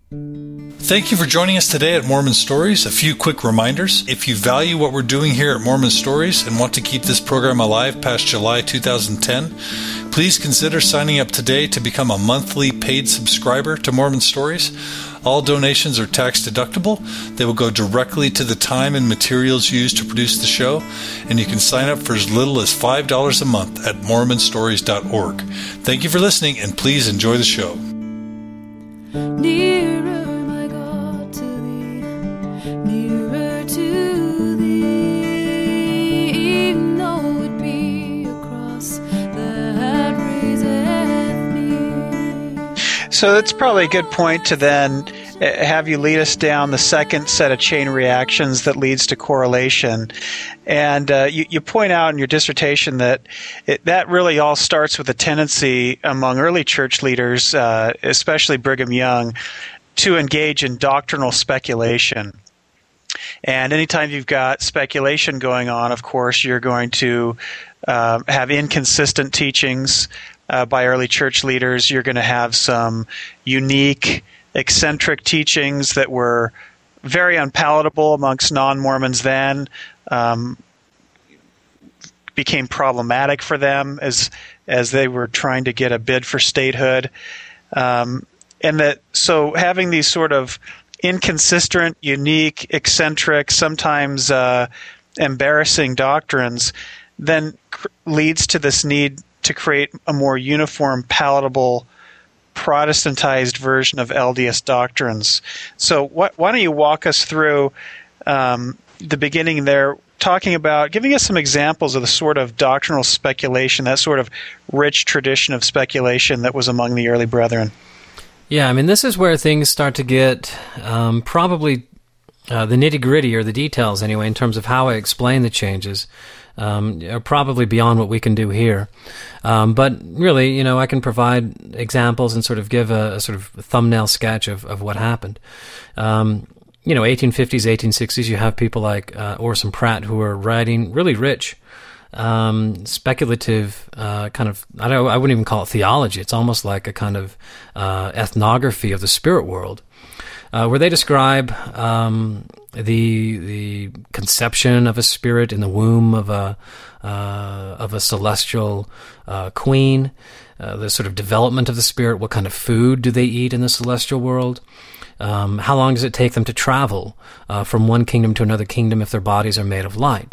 Thank you for joining us today at Mormon Stories. A few quick reminders. If you value what we're doing here at Mormon Stories and want to keep this program alive past July 2010, please consider signing up today to become a monthly paid subscriber to Mormon Stories. All donations are tax deductible. They will go directly to the time and materials used to produce the show, and you can sign up for as little as $5 a month at mormonstories.org. Thank you for listening, and please enjoy the show. Nearer, my God, to thee, nearer to thee, even though it be a cross that raiseth me. So that's probably a good point to then have you lead us down the second set of chain reactions that leads to correlation. And you point out in your dissertation that that really all starts with a tendency among early church leaders, especially Brigham Young, to engage in doctrinal speculation. And anytime you've got speculation going on, of course, you're going to have inconsistent teachings by early church leaders. You're going to have some unique, eccentric teachings that were very unpalatable amongst non-Mormons then, became problematic for them as they were trying to get a bid for statehood. So having these sort of inconsistent, unique, eccentric, sometimes embarrassing doctrines then leads to this need to create a more uniform, palatable, Protestantized version of LDS doctrines. So why don't you walk us through the beginning there, giving us some examples of the sort of doctrinal speculation, that sort of rich tradition of speculation that was among the early brethren. Yeah, I mean, this is where things start to get probably the nitty-gritty, or the details anyway, in terms of how I explain the changes, are probably beyond what we can do here. But really, I can provide examples and sort of give a sort of thumbnail sketch of what happened. 1850s, 1860s, you have people like Orson Pratt who are writing really rich, speculative kind of, I wouldn't even call it theology. It's almost like a kind of ethnography of the spirit world, where they describe the conception of a spirit in the womb of a celestial queen, the sort of development of the spirit. What kind of food do they eat in the celestial world? How long does it take them to travel from one kingdom to another kingdom if their bodies are made of light?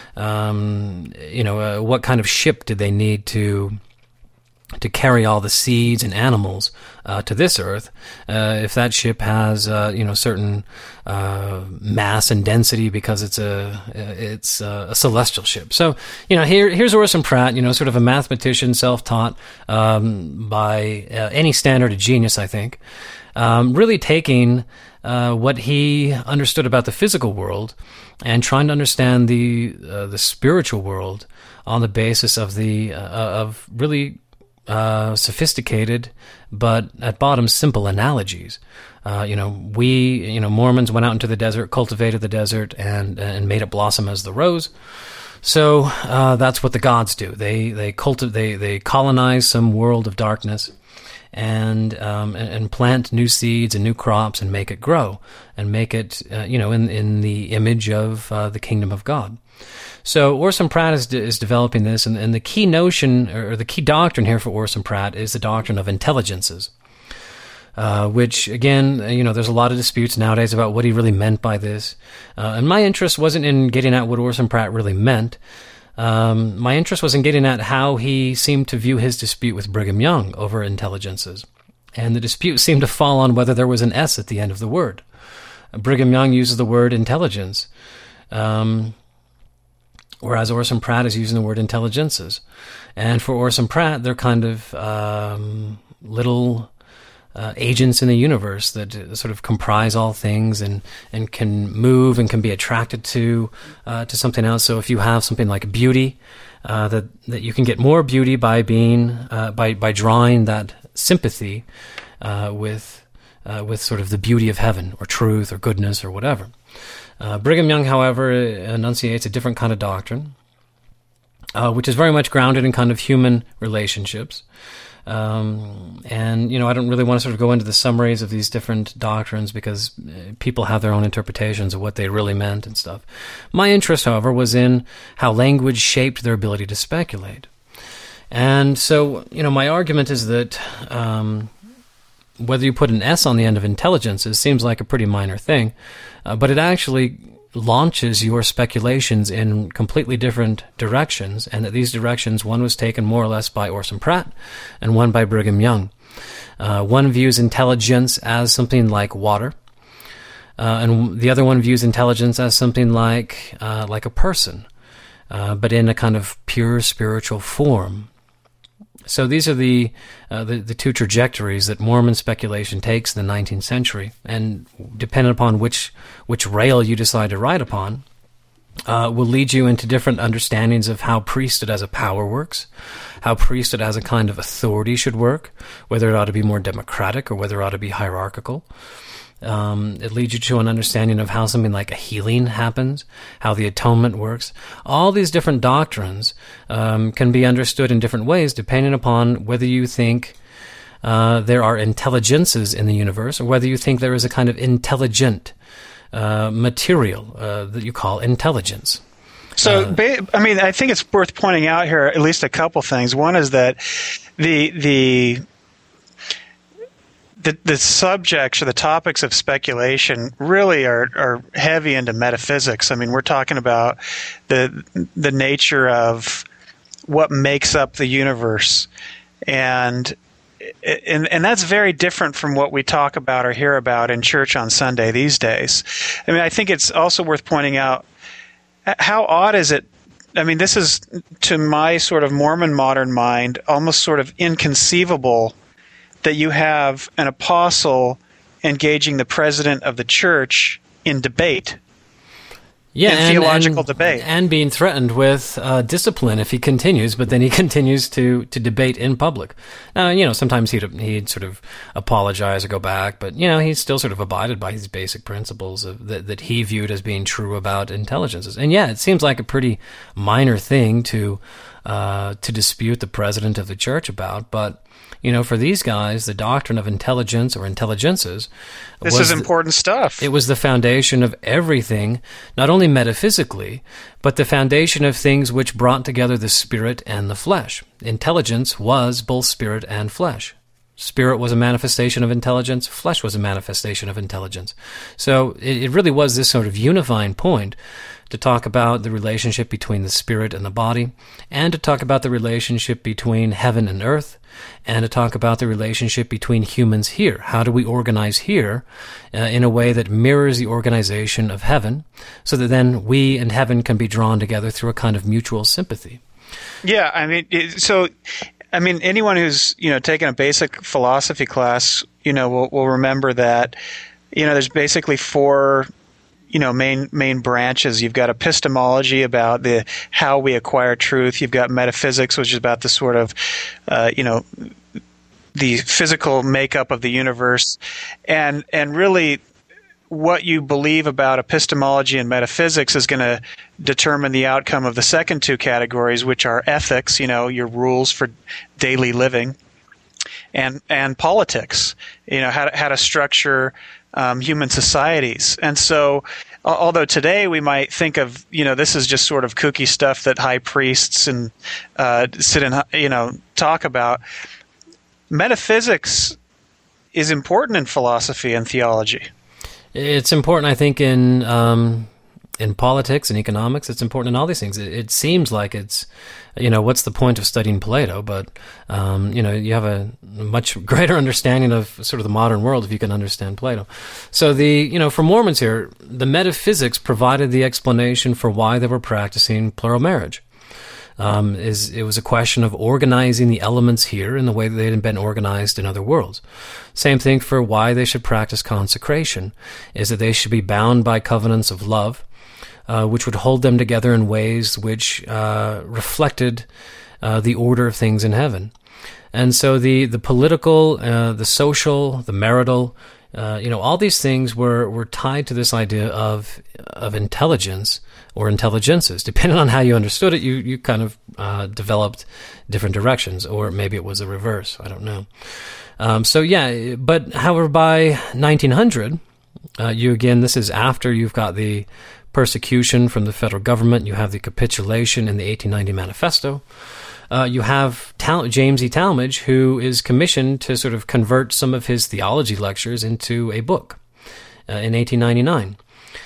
What kind of ship did they need to carry all the seeds and animals to this earth? If that ship has certain mass and density because it's a celestial ship. So here's Orson Pratt, sort of a mathematician, self-taught by any standard of genius, I think. Really taking what he understood about the physical world and trying to understand the spiritual world on the basis of of really sophisticated but at bottom simple analogies. Mormons went out into the desert, cultivated the desert, and made it blossom as the rose. So that's what the gods do. They colonize some world of darkness and plant new seeds and new crops and make it grow and make it in the image of the kingdom of God. So Orson Pratt is developing this, and the key notion or the key doctrine here for Orson Pratt is the doctrine of intelligences, which again, there's a lot of disputes nowadays about what he really meant by this. And my interest wasn't in getting at what Orson Pratt really meant. My interest was in getting at how he seemed to view his dispute with Brigham Young over intelligences. And the dispute seemed to fall on whether there was an S at the end of the word. Brigham Young uses the word intelligence, whereas Orson Pratt is using the word intelligences. And for Orson Pratt, they're kind of little agents in the universe that sort of comprise all things and can move and can be attracted to something else. So if you have something like beauty, that you can get more beauty by being by drawing that sympathy with sort of the beauty of heaven or truth or goodness or whatever. Brigham Young, however, enunciates a different kind of doctrine, which is very much grounded in kind of human relationships. And, I don't really want to sort of go into the summaries of these different doctrines because people have their own interpretations of what they really meant and stuff. My interest, however, was in how language shaped their ability to speculate. And so, my argument is that whether you put an S on the end of intelligence, it seems like a pretty minor thing, but it actually launches your speculations in completely different directions, and that these directions, one was taken more or less by Orson Pratt, and one by Brigham Young. One views intelligence as something like water, and the other one views intelligence as something like a person, but in a kind of pure spiritual form. So these are the two trajectories that Mormon speculation takes in the 19th century, and depending upon which rail you decide to ride upon, will lead you into different understandings of how priesthood as a power works, how priesthood as a kind of authority should work, whether it ought to be more democratic or whether it ought to be hierarchical. It leads you to an understanding of how something like a healing happens, how the atonement works. All these different doctrines can be understood in different ways depending upon whether you think there are intelligences in the universe or whether you think there is a kind of intelligent material that you call intelligence. So, I think it's worth pointing out here at least a couple things. One is that the subjects or the topics of speculation really are heavy into metaphysics. I mean, we're talking about the nature of what makes up the universe, and that's very different from what we talk about or hear about in church on Sunday these days. I mean, I think it's also worth pointing out how odd is it. I mean, this is, to my sort of Mormon modern mind, almost sort of inconceivable that you have an apostle engaging the president of the church in debate, in theological debate. And being threatened with discipline if he continues, but then he continues to debate in public. Now, sometimes he'd sort of apologize or go back, but, he still sort of abided by his basic principles that he viewed as being true about intelligences. And yeah, it seems like a pretty minor thing to dispute the president of the church about, but for these guys, the doctrine of intelligence or intelligences... This is important stuff. It was the foundation of everything, not only metaphysically, but the foundation of things which brought together the spirit and the flesh. Intelligence was both spirit and flesh. Spirit was a manifestation of intelligence. Flesh was a manifestation of intelligence. So it really was this sort of unifying point to talk about the relationship between the spirit and the body, and to talk about the relationship between heaven and earth, and to talk about the relationship between humans here. How do we organize here in a way that mirrors the organization of heaven, so that then we and heaven can be drawn together through a kind of mutual sympathy? Yeah, anyone who's taken a basic philosophy class, will remember that there's basically four main branches. You've got epistemology, about how we acquire truth. You've got metaphysics, which is about the sort of the physical makeup of the universe, and really what you believe about epistemology and metaphysics is going to determine the outcome of the second two categories, which are ethics, your rules for daily living, and politics, how to structure human societies. And so, although today we might think of, this is just sort of kooky stuff that high priests and sit and talk about, metaphysics is important in philosophy and theology. It's important, I think, in politics and economics. It's important in all these things. It seems like it's, what's the point of studying Plato? But, you have a much greater understanding of sort of the modern world if you can understand Plato. So for Mormons here, the metaphysics provided the explanation for why they were practicing plural marriage. It was a question of organizing the elements here in the way that they had been organized in other worlds. Same thing for why they should practice consecration, is that they should be bound by covenants of love, which would hold them together in ways which reflected the order of things in heaven. And so the political, the social, the marital, all these things were tied to this idea of intelligence or intelligences. Depending on how you understood it, you kind of developed different directions, or maybe it was a reverse. I don't know. But however, by 1900, this is after you've got the persecution from the federal government, you have the capitulation in the 1890 Manifesto. You have James E. Talmage, who is commissioned to sort of convert some of his theology lectures into a book in 1899.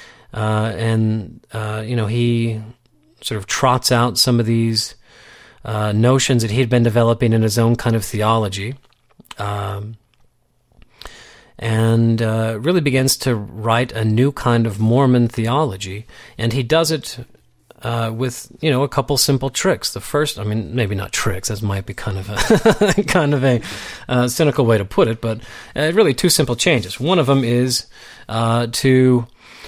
He sort of trots out some of these notions that he had been developing in his own kind of theology, and really begins to write a new kind of Mormon theology. And he does it with a couple simple tricks. The first, maybe not tricks, that might be kind of a cynical way to put it, but really two simple changes. One of them is to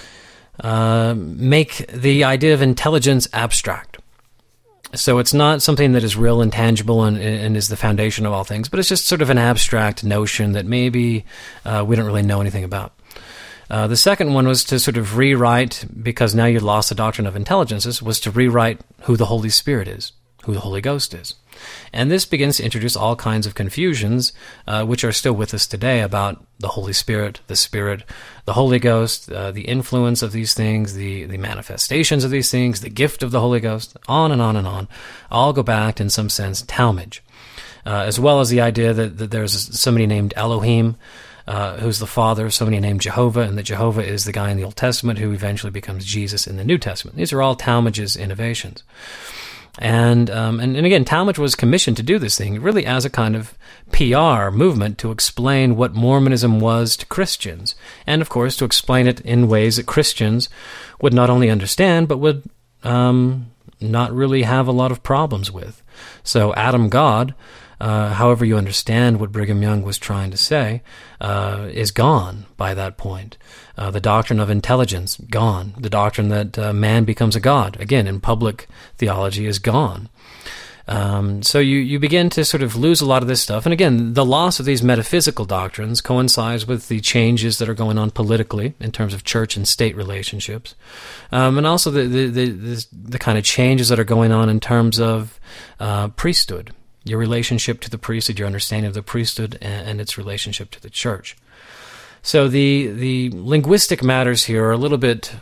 make the idea of intelligence abstract. So it's not something that is real and tangible and is the foundation of all things, but it's just sort of an abstract notion that maybe we don't really know anything about. The second one was to sort of rewrite, because now you'd lost the doctrine of intelligences, was to rewrite who the Holy Spirit is, who the Holy Ghost is. And this begins to introduce all kinds of confusions, which are still with us today, about the Holy Spirit, the Holy Ghost, the influence of these things, the manifestations of these things, the gift of the Holy Ghost, on and on and on. All go back to, in some sense, Talmage, as well as the idea that there's somebody named Elohim, who's the father of somebody named Jehovah, and that Jehovah is the guy in the Old Testament who eventually becomes Jesus in the New Testament. These are all Talmage's innovations. And again, Talmage was commissioned to do this thing really as a kind of PR movement to explain what Mormonism was to Christians, and of course to explain it in ways that Christians would not only understand, but would not really have a lot of problems with. So Adam God, however you understand what Brigham Young was trying to say, is gone by that point. The doctrine of intelligence, gone. The doctrine that man becomes a god, again, in public theology, is gone. So you begin to sort of lose a lot of this stuff. And again, the loss of these metaphysical doctrines coincides with the changes that are going on politically in terms of church and state relationships. And also the kind of changes that are going on in terms of priesthood. Your relationship to the priesthood, your understanding of the priesthood, and its relationship to the church. So the linguistic matters here are a little bit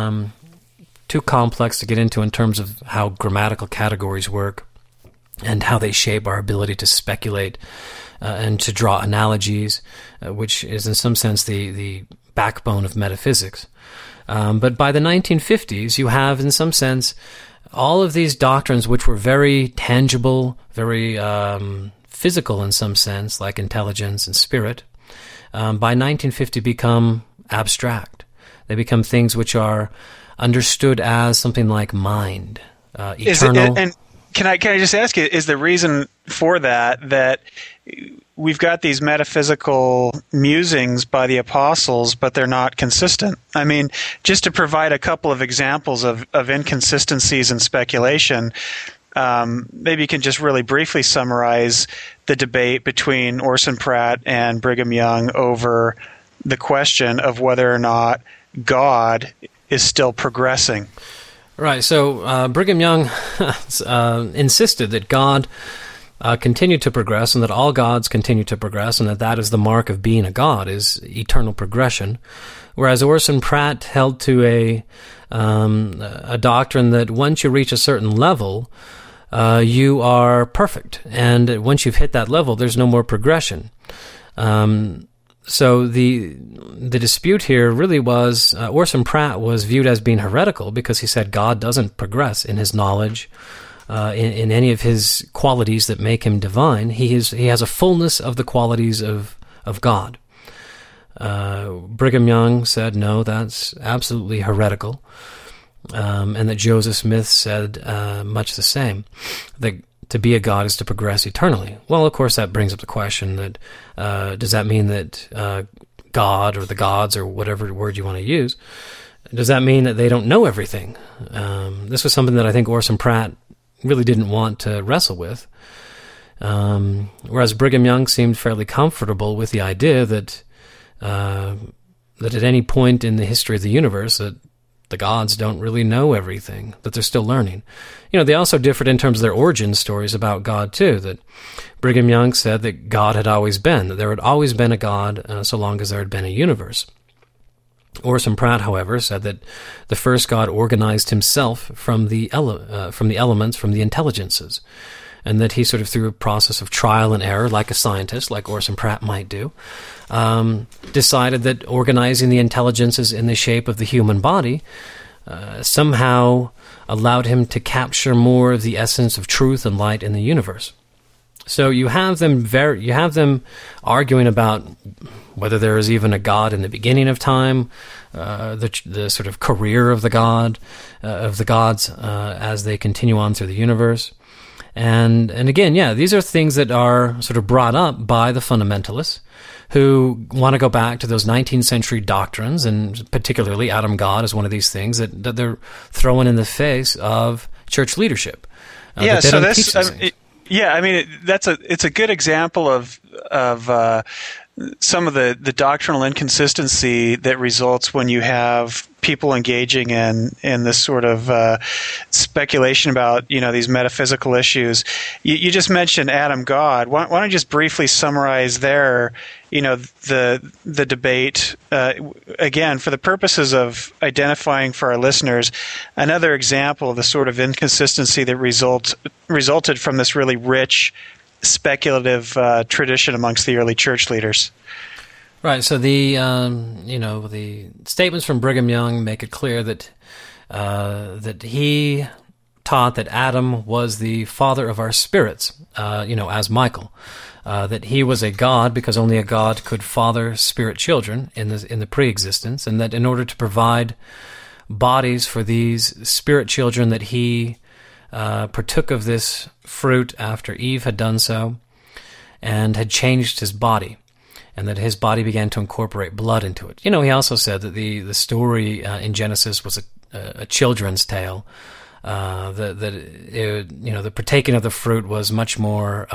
too complex to get into in terms of how grammatical categories work and how they shape our ability to speculate and to draw analogies, which is in some sense the backbone of metaphysics. But by the 1950s, you have, in some sense, all of these doctrines which were very tangible, very physical in some sense, like intelligence and spirit, by 1950 become abstract. They become things which are understood as something like mind, eternal. And can I just ask you, is the reason for that we've got these metaphysical musings by the apostles, but they're not consistent? I mean, just to provide a couple of examples of inconsistencies and speculation, maybe you can just really briefly summarize the debate between Orson Pratt and Brigham Young over the question of whether or not God is still progressing. Right, so Brigham Young insisted that God continued to progress, and that all gods continue to progress, and that is the mark of being a god, is eternal progression. Whereas Orson Pratt held to a doctrine that once you reach a certain level, you are perfect, and once you've hit that level, there's no more progression. So the dispute here really was, Orson Pratt was viewed as being heretical because he said God doesn't progress in his knowledge, in any of his qualities that make him divine. He has a fullness of the qualities of God. Brigham Young said, no, that's absolutely heretical, and that Joseph Smith said much the same, that to be a god is to progress eternally. Well, of course, that brings up the question that does that mean that God or the gods or whatever word you want to use, does that mean that they don't know everything? This was something that I think Orson Pratt really didn't want to wrestle with, whereas Brigham Young seemed fairly comfortable with the idea that that at any point in the history of the universe that the gods don't really know everything, that they're still learning. They also differed in terms of their origin stories about God, too, that Brigham Young said that God had always been, that there had always been a God so long as there had been a universe. Orson Pratt, however, said that the first God organized himself from the elements, from the intelligences, and that he sort of, through a process of trial and error, like a scientist, like Orson Pratt might do, decided that organizing the intelligences in the shape of the human body somehow allowed him to capture more of the essence of truth and light in the universe. So you have them arguing about whether there is even a God in the beginning of time, the sort of career of the gods as they continue on through the universe. And again, these are things that are sort of brought up by the fundamentalists who want to go back to those 19th century doctrines, and particularly Adam God is one of these things that they're throwing in the face of church leadership. It's a good example of some of the doctrinal inconsistency that results when you have people engaging in this sort of speculation about these metaphysical issues. You just mentioned Adam God. Why don't you just briefly summarize there the debate again for the purposes of identifying for our listeners another example of the sort of inconsistency that resulted from this really rich speculative tradition amongst the early church leaders. Right. So the statements from Brigham Young make it clear that he taught that Adam was the father of our spirits, as Michael, that he was a god because only a god could father spirit children in the pre-existence, and that in order to provide bodies for these spirit children, that he partook of this fruit after Eve had done so, and had changed his body, and that his body began to incorporate blood into it. He also said that the story in Genesis was a children's tale, the partaking of the fruit was much more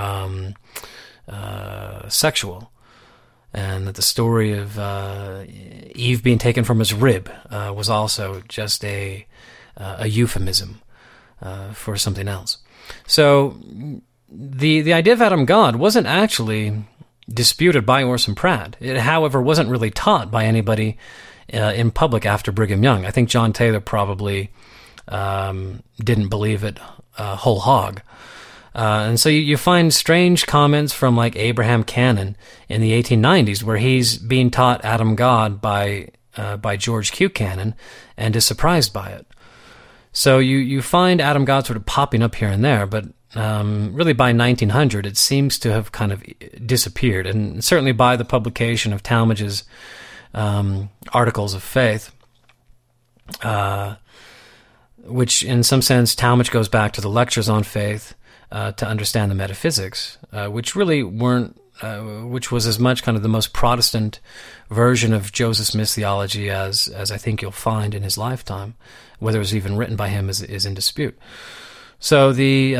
sexual, and that the story of Eve being taken from his rib was also just a euphemism for something else. So the idea of Adam God wasn't actually disputed by Orson Pratt. It, however, wasn't really taught by anybody in public after Brigham Young. I think John Taylor probably didn't believe it whole hog. And so you find strange comments from like Abraham Cannon in the 1890s where he's being taught Adam God by George Q. Cannon and is surprised by it. So you find Adam God sort of popping up here and there, but really by 1900 it seems to have kind of disappeared, and certainly by the publication of Talmage's Articles of Faith, which in some sense Talmage goes back to the lectures on faith to understand the metaphysics, which really weren't, which was as much kind of the most Protestant version of Joseph Smith's theology as I think you'll find in his lifetime. Whether it was even written by him is in dispute. So the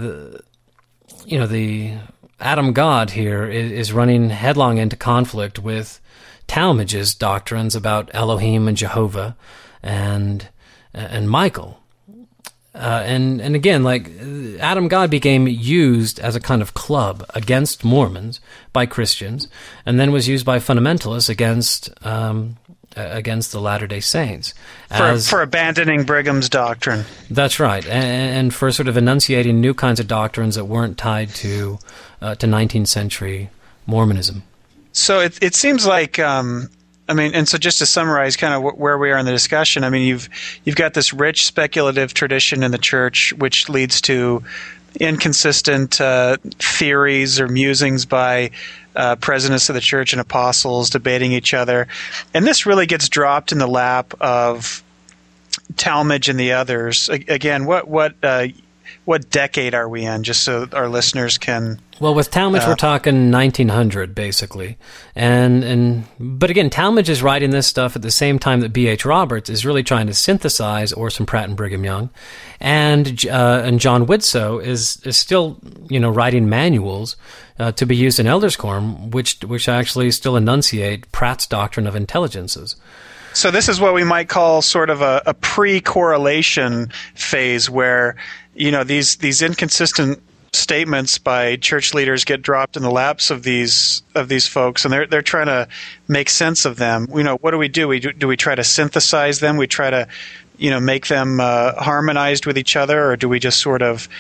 Adam God here is running headlong into conflict with Talmage's doctrines about Elohim and Jehovah and Michael. And again, like Adam God became used as a kind of club against Mormons by Christians, and then was used by fundamentalists against the Latter-day Saints for abandoning Brigham's doctrine. That's right, and for sort of enunciating new kinds of doctrines that weren't tied to 19th century Mormonism. So it seems like. And so just to summarize kind of where we are in the discussion, I mean, you've got this rich speculative tradition in the church, which leads to inconsistent theories or musings by presidents of the church and apostles debating each other. And this really gets dropped in the lap of Talmage and the others. Again, what decade are we in, just so our listeners can Well, with Talmage, we're talking 1900, basically. But again, Talmage is writing this stuff at the same time that B.H. Roberts is really trying to synthesize Orson Pratt and Brigham Young. And John Widtsoe is still, writing manuals to be used in Elders Quorum, which actually still enunciate Pratt's doctrine of intelligences. So this is what we might call sort of a pre-correlation phase where, these inconsistent statements by church leaders get dropped in the laps of these folks, and they're trying to make sense of them. What do? Do we try to synthesize them? We try to, make them harmonized with each other, or do we just sort of,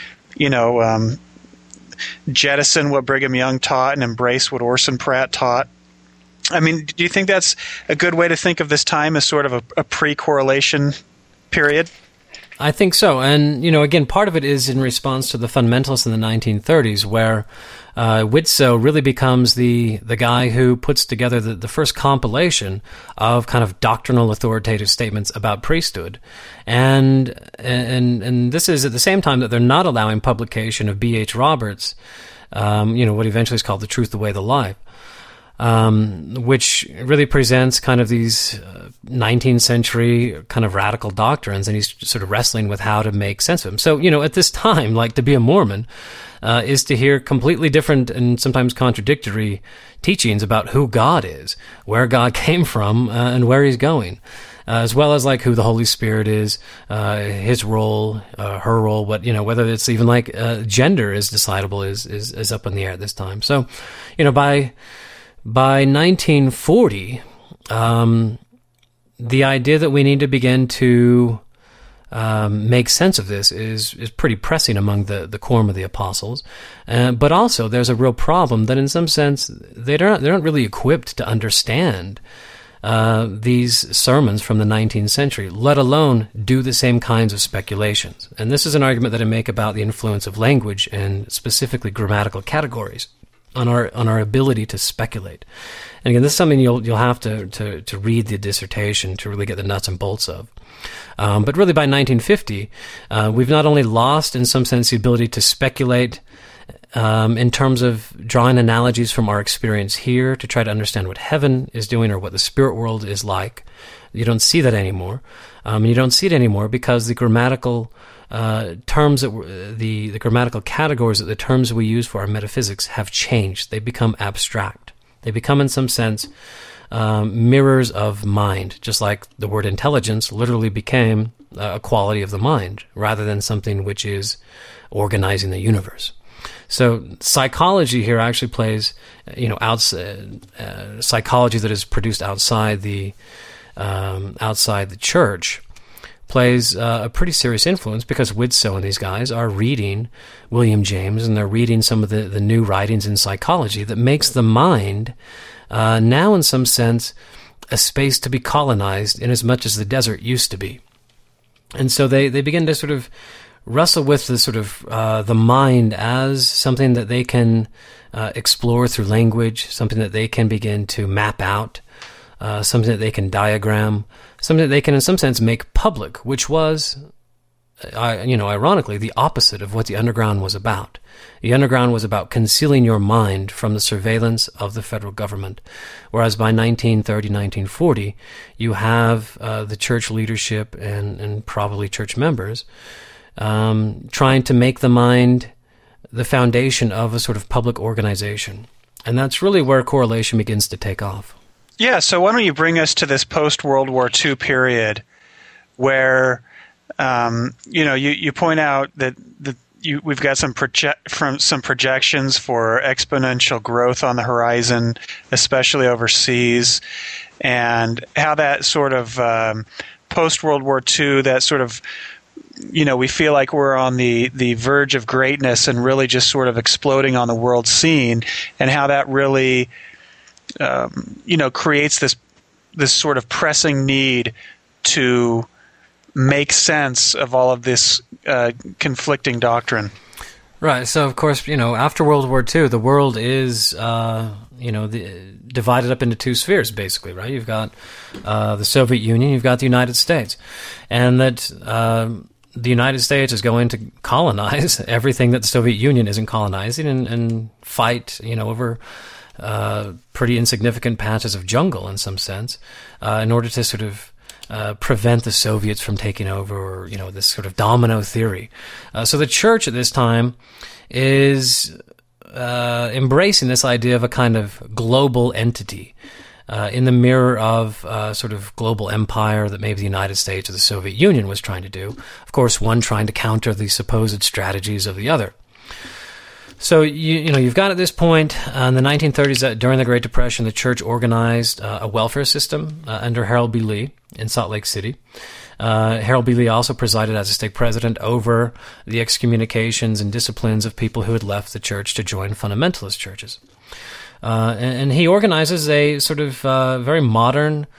jettison what Brigham Young taught and embrace what Orson Pratt taught? I mean, do you think that's a good way to think of this time as sort of a pre-correlation period? I think so. And, again, part of it is in response to the fundamentalists in the 1930s, where Widtsoe really becomes the guy who puts together the first compilation of kind of doctrinal authoritative statements about priesthood. And this is at the same time that they're not allowing publication of B.H. Roberts, what eventually is called The Truth, the Way, the Life. Which really presents kind of these 19th century kind of radical doctrines, and he's sort of wrestling with how to make sense of them. So, at this time, like, to be a Mormon is to hear completely different and sometimes contradictory teachings about who God is, where God came from, and where he's going. As well as like who the Holy Spirit is, his role, her role, whether it's even like gender is decidable is up in the air at this time. So, by 1940, the idea that we need to begin to make sense of this is pretty pressing among the quorum of the apostles. But also, there's a real problem that in some sense they're not really equipped to understand these sermons from the 19th century, let alone do the same kinds of speculations. And this is an argument that I make about the influence of language and specifically grammatical categories on our ability to speculate. And again, this is something you'll have to read the dissertation to really get the nuts and bolts of. But really by 1950, we've not only lost in some sense the ability to speculate in terms of drawing analogies from our experience here to try to understand what heaven is doing or what the spirit world is like. You don't see that anymore. You don't see it anymore because the grammatical terms that the grammatical categories that the terms we use for our metaphysics have changed. They become abstract. They become, in some sense, mirrors of mind, just like the word intelligence literally became a quality of the mind rather than something which is organizing the universe. So psychology here actually plays, psychology that is produced outside the church plays a pretty serious influence because Widtsoe and these guys are reading William James and they're reading some of the new writings in psychology that makes the mind now in some sense a space to be colonized in as much as the desert used to be. And so they begin to sort of wrestle with the sort of the mind as something that they can explore through language, something that they can begin to map out, something that they can diagram, something that they can in some sense make public, which was, ironically, the opposite of what the underground was about. The underground was about concealing your mind from the surveillance of the federal government, whereas by 1930, 1940, you have the church leadership and probably church members trying to make the mind the foundation of a sort of public organization. And that's really where correlation begins to take off. Yeah, so why don't you bring us to this post-World War II period where, you point out that we've got some projections for exponential growth on the horizon, especially overseas, and how that sort of post-World War II, that sort of, we feel like we're on the verge of greatness and really just sort of exploding on the world scene, and how that really creates this sort of pressing need to make sense of all of this conflicting doctrine. Right. So, of course, after World War II, the world is, divided up into two spheres, basically, right? You've got the Soviet Union, you've got the United States. And that the United States is going to colonize everything that the Soviet Union isn't colonizing and fight, over pretty insignificant patches of jungle in some sense, in order to sort of prevent the Soviets from taking over, or, this sort of domino theory. So the church at this time is embracing this idea of a kind of global entity in the mirror of sort of global empire that maybe the United States or the Soviet Union was trying to do. Of course, one trying to counter the supposed strategies of the other. So you've got at this point in the 1930s, that during the Great Depression, the church organized a welfare system under Harold B. Lee in Salt Lake City. Harold B. Lee also presided as a stake president over the excommunications and disciplines of people who had left the church to join fundamentalist churches. And he organizes a sort of very modern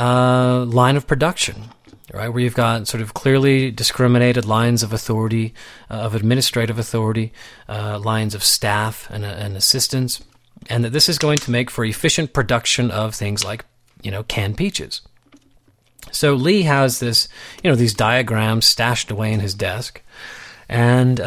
line of production, right, where you've got sort of clearly discriminated lines of authority, of administrative authority, lines of staff and assistants, and that this is going to make for efficient production of things like, canned peaches. So Lee has this, these diagrams stashed away in his desk, and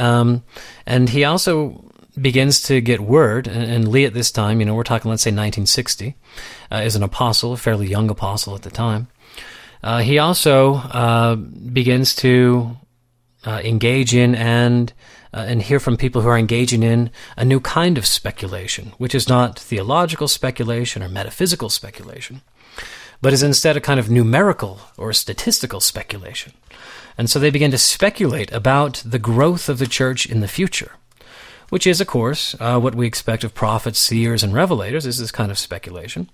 he also begins to get word, and Lee at this time, we're talking, let's say 1960, is an apostle, a fairly young apostle at the time. He also begins to engage in and hear from people who are engaging in a new kind of speculation, which is not theological speculation or metaphysical speculation, but is instead a kind of numerical or statistical speculation. And so they begin to speculate about the growth of the church in the future, which is, of course, what we expect of prophets, seers, and revelators, is this kind of speculation.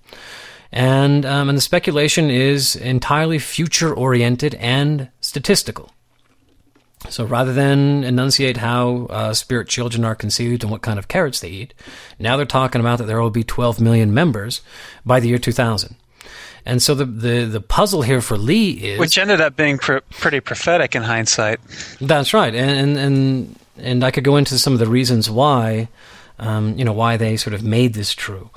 And the speculation is entirely future-oriented and statistical. So rather than enunciate how spirit children are conceived and what kind of carrots they eat, now they're talking about that there will be 12 million members by the year 2000. And so the puzzle here for Lee is... Which ended up being pretty prophetic in hindsight. That's right. And I could go into some of the reasons why, why they sort of made this true.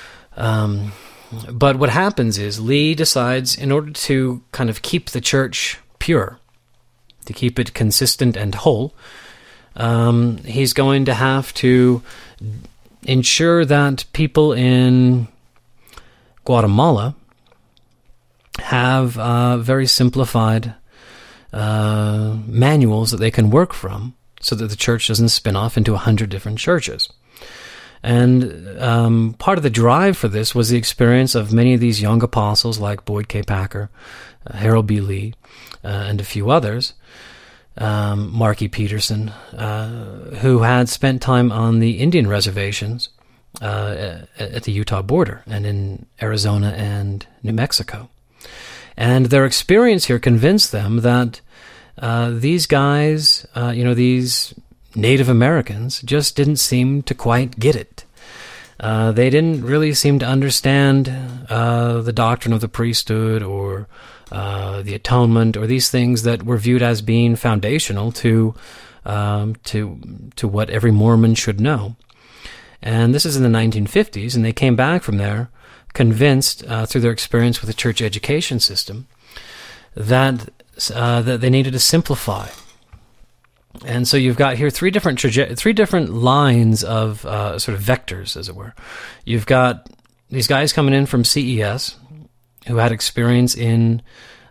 But what happens is Lee decides, in order to kind of keep the church pure, to keep it consistent and whole, he's going to have to ensure that people in Guatemala have very simplified manuals that they can work from, so that the church doesn't spin off into 100 different churches. And part of the drive for this was the experience of many of these young apostles like Boyd K. Packer, Harold B. Lee, and a few others, Mark E. Peterson, who had spent time on the Indian reservations at the Utah border and in Arizona and New Mexico. And their experience here convinced them that these guys, these Native Americans, just didn't seem to quite get it. They didn't really seem to understand the doctrine of the priesthood or the atonement, or these things that were viewed as being foundational to what every Mormon should know. And this is in the 1950s, and they came back from there convinced through their experience with the church education system that they needed to simplify. And so you've got here three different lines of sort of vectors, as it were. You've got these guys coming in from CES who had experience in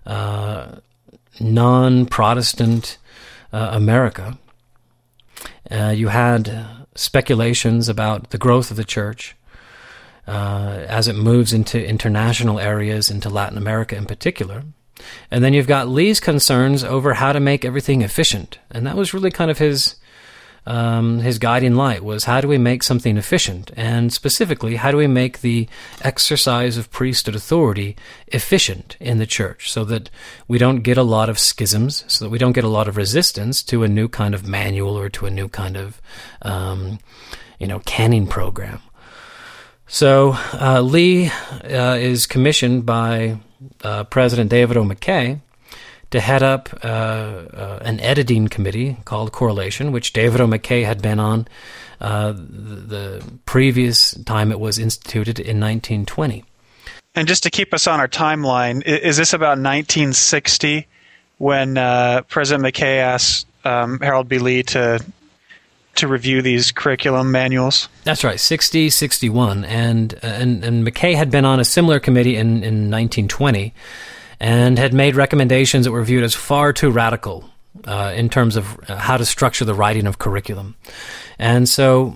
non-Protestant America. You had speculations about the growth of the church as it moves into international areas, into Latin America in particular. And then you've got Lee's concerns over how to make everything efficient. And that was really kind of his guiding light, was how do we make something efficient? And specifically, how do we make the exercise of priesthood authority efficient in the church so that we don't get a lot of schisms, so that we don't get a lot of resistance to a new kind of manual or to a new kind of, canning program. So Lee is commissioned by President David O. McKay to head up an editing committee called Correlation, which David O. McKay had been on the previous time it was instituted in 1920. And just to keep us on our timeline, is this about 1960 when President McKay asked Harold B. Lee to review these curriculum manuals? That's right, 60, 61. And McKay had been on a similar committee in 1920 and had made recommendations that were viewed as far too radical in terms of how to structure the writing of curriculum. And so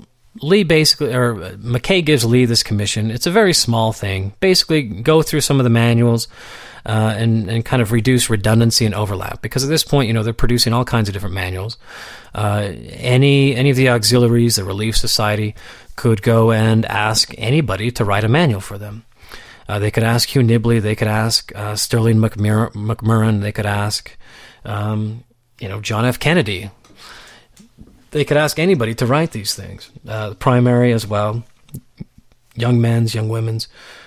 McKay gives Lee this commission. It's a very small thing. Basically, go through some of the manuals and kind of reduce redundancy and overlap. Because at this point, they're producing all kinds of different manuals. Any of the auxiliaries, the Relief Society, could go and ask anybody to write a manual for them. They could ask Hugh Nibley. They could ask Sterling McMurran. They could ask, John F. Kennedy. They could ask anybody to write these things. Primary as well, young men's, young women's,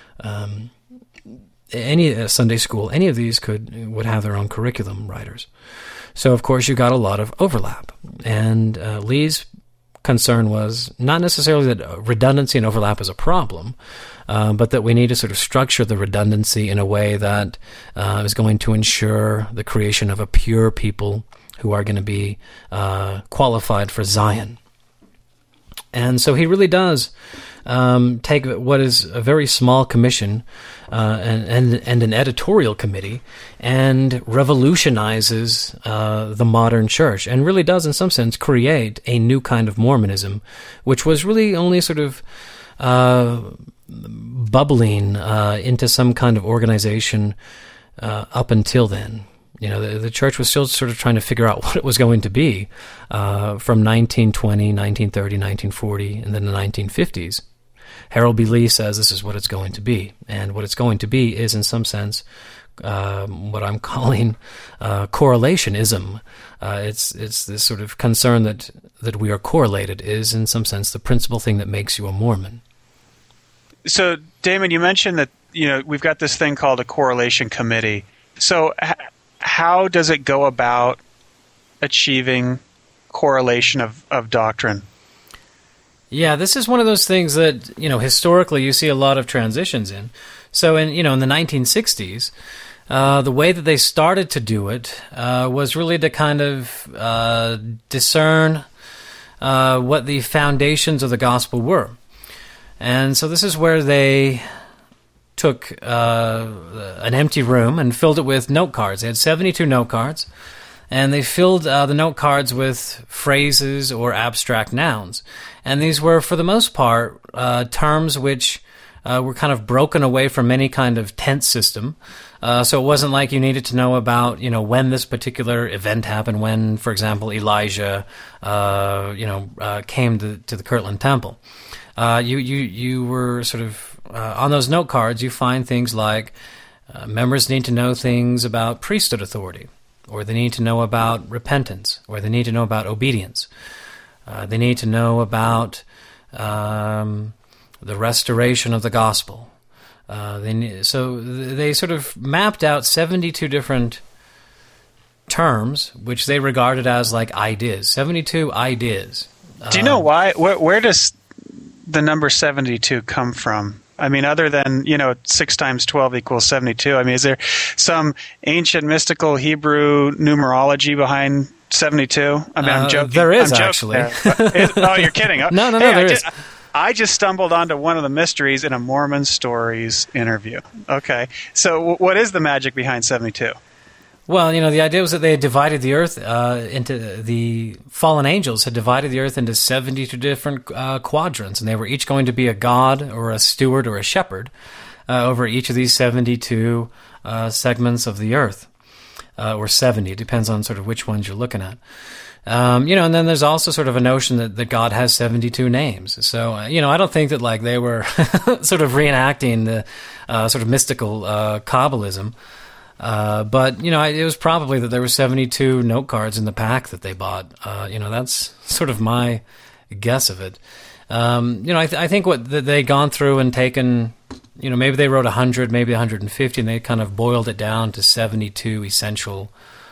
any Sunday school. Any of these would have their own curriculum writers. So of course you got a lot of overlap. And Lee's concern was not necessarily that redundancy and overlap is a problem, but that we need to sort of structure the redundancy in a way that is going to ensure the creation of a pure people who are going to be qualified for Zion. And so he really does take what is a very small commission and an editorial committee and revolutionizes the modern church, and really does, in some sense, create a new kind of Mormonism, which was really only sort of bubbling into some kind of organization up until then. The church was still sort of trying to figure out what it was going to be from 1920, 1930, 1940, and then the 1950s. Harold B. Lee says this is what it's going to be. And what it's going to be is, in some sense, what I'm calling correlationism. It's this sort of concern that we are correlated is, in some sense, the principal thing that makes you a Mormon. So, Damon, you mentioned that we've got this thing called a correlation committee. So how does it go about achieving correlation of doctrine? Yeah, this is one of those things that, historically you see a lot of transitions in. So in the 1960s, the way that they started to do it was really to kind of discern what the foundations of the gospel were. And so this is where they took an empty room and filled it with note cards. They had 72 note cards, and they filled the note cards with phrases or abstract nouns. And these were, for the most part, terms which were kind of broken away from any kind of tense system. So it wasn't like you needed to know about, when this particular event happened, when, for example, Elijah, came to the Kirtland Temple. You were sort of on those note cards. You find things like members need to know things about priesthood authority, or they need to know about repentance, or they need to know about obedience. They need to know about the restoration of the gospel. So they sort of mapped out 72 different terms, which they regarded as like ideas. 72 ideas. Do you know why? Where does the number 72 come from? I mean, other than, 6 times 12 equals 72. I mean, is there some ancient mystical Hebrew numerology behind 72? I mean, I'm joking. There is, actually. Oh, you're kidding. No, there is. I just stumbled onto one of the mysteries in a Mormon Stories interview. Okay. So what is the magic behind 72? Well, the idea was that they had divided the earth into the fallen angels had divided the earth into 72 different quadrants, and they were each going to be a god or a steward or a shepherd over each of these 72 segments of the earth, or 70. It depends on sort of which ones you're looking at. And then there's also sort of a notion that God has 72 names. So, I don't think that like they were sort of reenacting the sort of mystical Kabbalism. But it was probably that there were 72 note cards in the pack that they bought. That's sort of my guess of it. I think what they'd gone through and taken, maybe they wrote 100, maybe 150, and they kind of boiled it down to 72 essential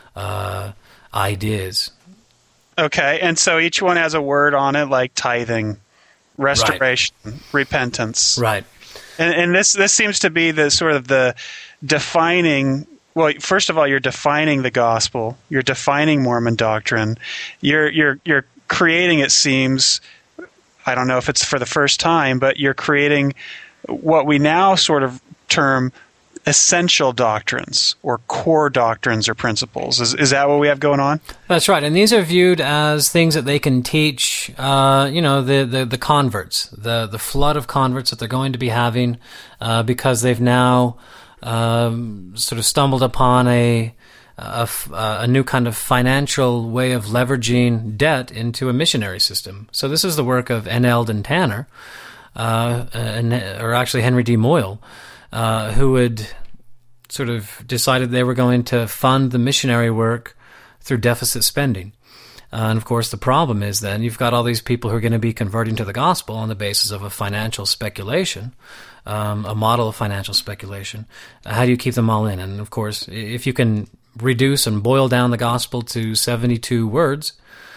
ideas. Okay, and so each one has a word on it, like tithing, restoration, repentance. Right. And this seems to be the sort of the defining Well, first of all, you're defining the gospel. You're defining Mormon doctrine. You're creating, it seems, I don't know if it's for the first time, but you're creating what we now sort of term essential doctrines or core doctrines or principles. Is that what we have going on? That's right, and these are viewed as things that they can teach, the converts, the flood of converts that they're going to be having, because they've now sort of stumbled upon a new kind of financial way of leveraging debt into a missionary system. So this is the work of N. Eldon Tanner, or actually Henry D. Moyle, who had sort of decided they were going to fund the missionary work through deficit spending. And of course, the problem is then you've got all these people who are going to be converting to the gospel on the basis of a financial speculation, a model of financial speculation. How do you keep them all in? And of course, if you can reduce and boil down the gospel to 72 words,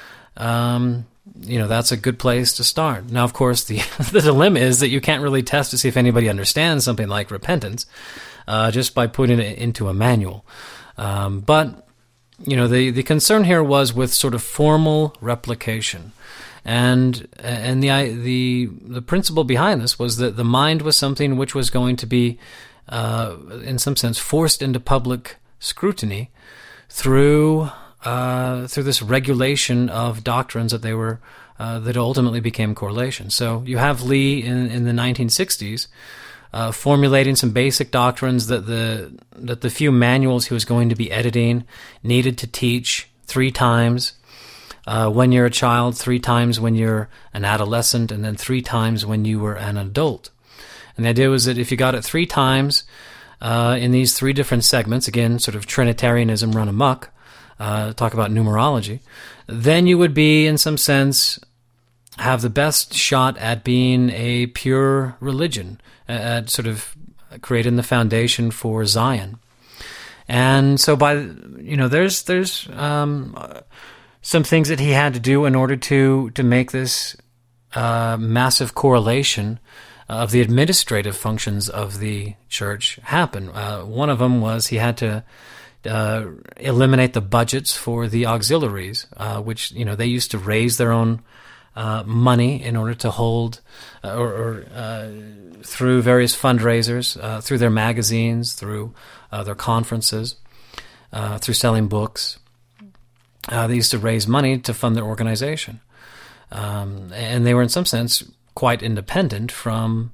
that's a good place to start. Now, of course, the dilemma is that you can't really test to see if anybody understands something like repentance just by putting it into a manual. But the concern here was with sort of formal replication, and the principle behind this was that the mind was something which was going to be, in some sense, forced into public scrutiny through this regulation of doctrines that they were that ultimately became correlation. So you have Lee in the 1960s formulating some basic doctrines that the few manuals he was going to be editing needed to teach 3 times when you're a child, 3 times when you're an adolescent, and then 3 times when you were an adult. And the idea was that if you got it 3 times in these 3 different segments, again, sort of Trinitarianism run amok, talk about numerology, then you would be, in some sense, have the best shot at being a pure religion, at sort of creating the foundation for Zion. And so there's some things that he had to do in order to make this massive correlation of the administrative functions of the church happen. One of them was he had to eliminate the budgets for the auxiliaries, which they used to raise their own money in order to hold, or through various fundraisers, through their magazines, through their conferences, through selling books. They used to raise money to fund their organization, and they were in some sense quite independent from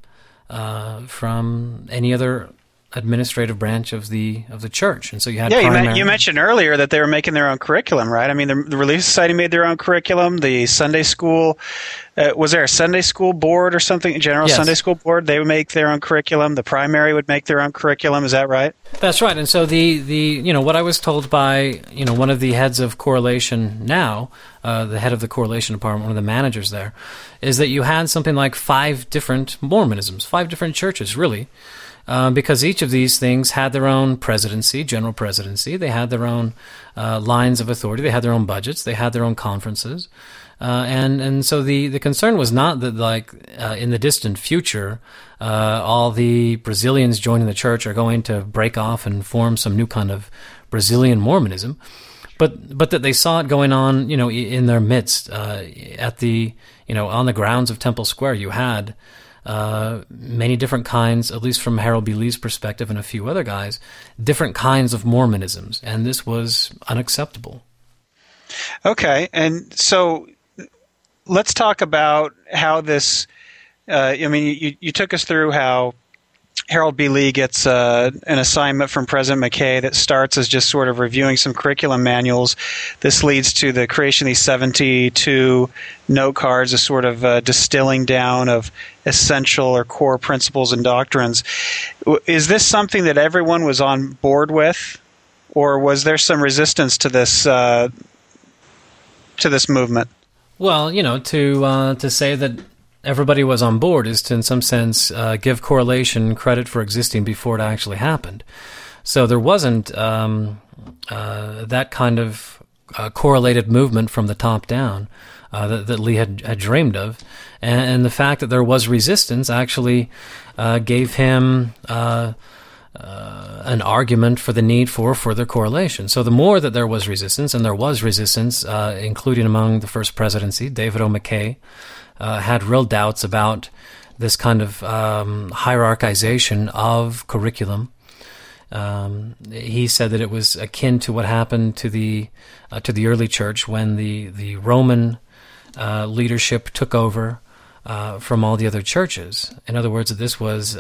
any other administrative branch of the church. And so you had you mentioned earlier that they were making their own curriculum, right? I mean, the Relief Society made their own curriculum. The Sunday school, was there a Sunday school board or something, Yes. Sunday school board? They would make their own curriculum. The primary would make their own curriculum. Is that right? That's right. And so the what I was told by one of the heads of Correlation now, the head of the Correlation department, one of the managers there, is that you had something like 5 different Mormonisms, 5 different churches, really. Because each of these things had their own presidency, general presidency. They had their own lines of authority. They had their own budgets. They had their own conferences. And so the concern was not that, in the distant future, all the Brazilians joining the church are going to break off and form some new kind of Brazilian Mormonism, but that they saw it going on, in their midst, at the, on the grounds of Temple Square. You had many different kinds, at least from Harold B. Lee's perspective and a few other guys, different kinds of Mormonisms, and this was unacceptable. Okay, and so let's talk about how this, you took us through how Harold B. Lee gets an assignment from President McKay that starts as just sort of reviewing some curriculum manuals. This leads to the creation of these 72 note cards, a sort of distilling down of essential or core principles and doctrines. Is this something that everyone was on board with, or was there some resistance to this movement? Well, to say that everybody was on board is to, in some sense, give Correlation credit for existing before it actually happened. So there wasn't that kind of correlated movement from the top down that Lee had dreamed of. And the fact that there was resistance actually gave him an argument for the need for further correlation. So the more that there was resistance, and there was resistance, including among the first presidency, David O. McKay had real doubts about this kind of hierarchization of curriculum. He said that it was akin to what happened to the early church when the Roman leadership took over from all the other churches. In other words, that this was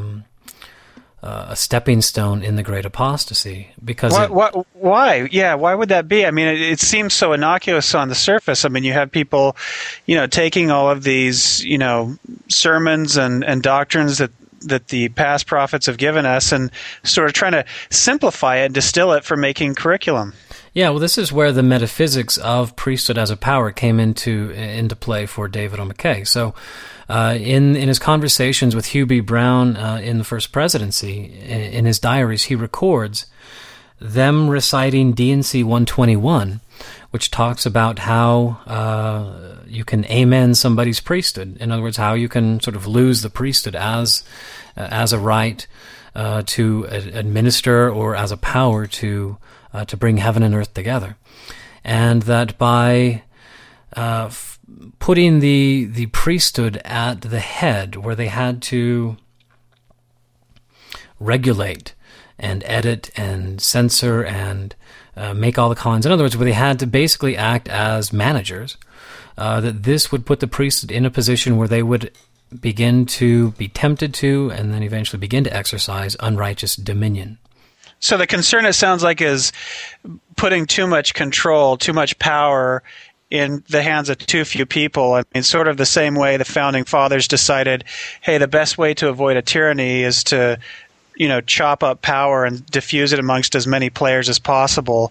a stepping stone in the great apostasy. Because why? Yeah, why would that be? I mean, it seems so innocuous on the surface. I mean, you have people, taking all of these, sermons and doctrines that the past prophets have given us and sort of trying to simplify it and distill it for making curriculum. Yeah, well, this is where the metaphysics of priesthood as a power came into play for David O. McKay. So in his conversations with Hugh B. Brown in the first presidency, in his diaries, he records them reciting D&C 121, which talks about how you can amen somebody's priesthood. In other words, how you can sort of lose the priesthood as a right to administer or as a power to bring heaven and earth together. And that by putting the priesthood at the head, where they had to regulate and edit and censor and make all the calls. In other words, where they had to basically act as managers, that this would put the priesthood in a position where they would begin to be tempted to and then eventually begin to exercise unrighteous dominion. So the concern, it sounds like, is putting too much control, too much power in the hands of too few people. I mean, sort of the same way the founding fathers decided, hey, the best way to avoid a tyranny is to, chop up power and diffuse it amongst as many players as possible.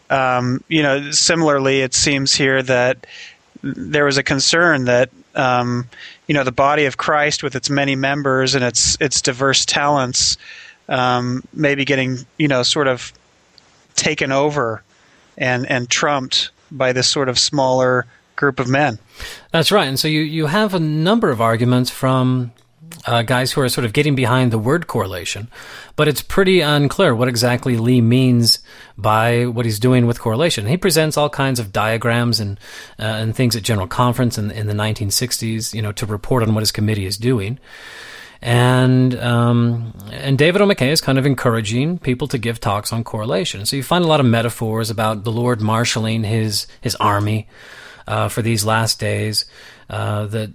Similarly, it seems here that there was a concern that, the body of Christ with its many members and its diverse talents maybe getting, sort of taken over and trumped by this sort of smaller group of men. That's right. And so you have a number of arguments from guys who are sort of getting behind the word correlation, but it's pretty unclear what exactly Lee means by what he's doing with correlation. He presents all kinds of diagrams and things at General Conference in the 1960s, to report on what his committee is doing. And David O. McKay is kind of encouraging people to give talks on correlation. So you find a lot of metaphors about the Lord marshaling his army for these last days, that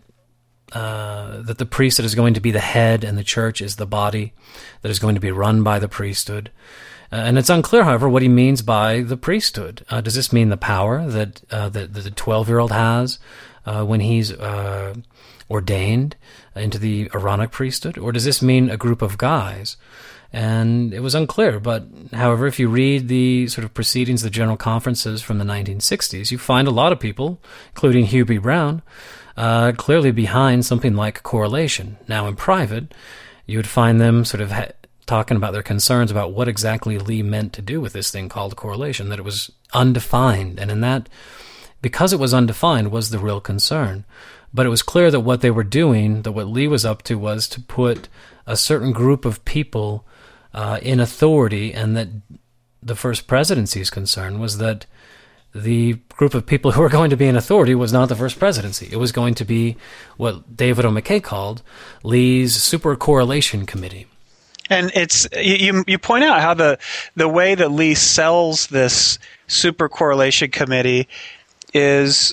the priesthood is going to be the head and the church is the body that is going to be run by the priesthood. And it's unclear, however, what he means by the priesthood. Does this mean the power that the 12-year-old has when he's ordained into the Aaronic priesthood, or does this mean a group of guys? And it was unclear, but however, if you read the sort of proceedings of the General Conferences from the 1960s, you find a lot of people, including Hugh B. Brown, clearly behind something like correlation. Now, in private, you would find them sort of talking about their concerns about what exactly Lee meant to do with this thing called correlation, that it was undefined, and in that, because it was undefined, was the real concern. But it was clear that what they were doing, that what Lee was up to, was to put a certain group of people in authority, and that the first presidency's concern was that the group of people who were going to be in authority was not the first presidency. It was going to be what David O. McKay called Lee's supercorrelation committee. And it's you point out how the way that Lee sells this supercorrelation committee is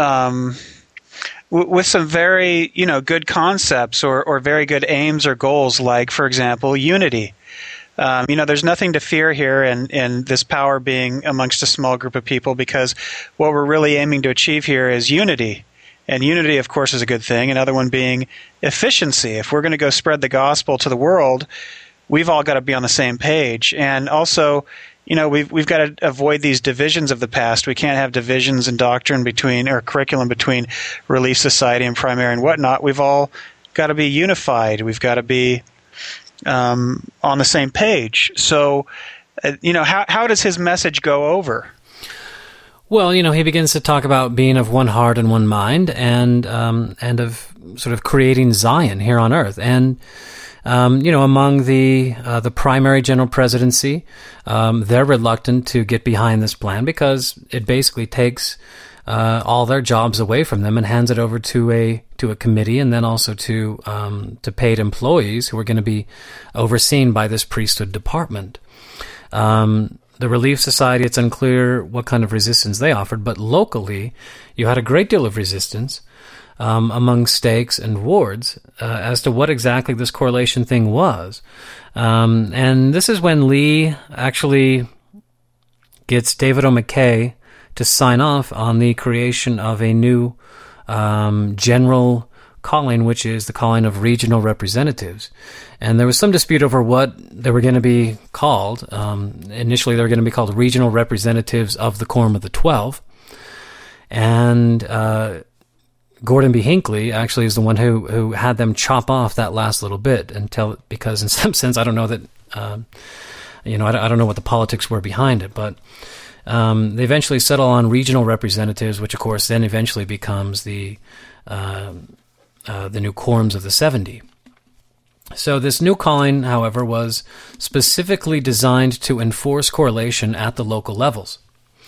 with some very good concepts or very good aims or goals, like, for example, unity. There's nothing to fear here in this power being amongst a small group of people, because what we're really aiming to achieve here is unity. And unity, of course, is a good thing. Another one being efficiency. If we're going to go spread the gospel to the world, we've all got to be on the same page. And also, we've got to avoid these divisions of the past. We can't have divisions in doctrine between, or curriculum between Relief Society and primary and whatnot. We've all got to be unified. We've got to be on the same page. So, how does his message go over? Well, he begins to talk about being of one heart and one mind, and of sort of creating Zion here on earth. And among the primary general presidency, they're reluctant to get behind this plan because it basically takes all their jobs away from them and hands it over to a committee, and then also to paid employees who are going to be overseen by this priesthood department. The Relief Society, it's unclear what kind of resistance they offered, but locally you had a great deal of resistance among stakes and wards as to what exactly this correlation thing was. And this is when Lee actually gets David O. McKay to sign off on the creation of a new general calling, which is the calling of regional representatives. And there was some dispute over what they were going to be called. Initially, they were going to be called Regional Representatives of the Quorum of the 12. And Gordon B. Hinckley actually is the one who had them chop off that last little bit because in some sense, I don't know that, I don't know what the politics were behind it, but they eventually settle on regional representatives, which of course then eventually becomes the new quorums of the 70. So this new calling, however, was specifically designed to enforce correlation at the local levels.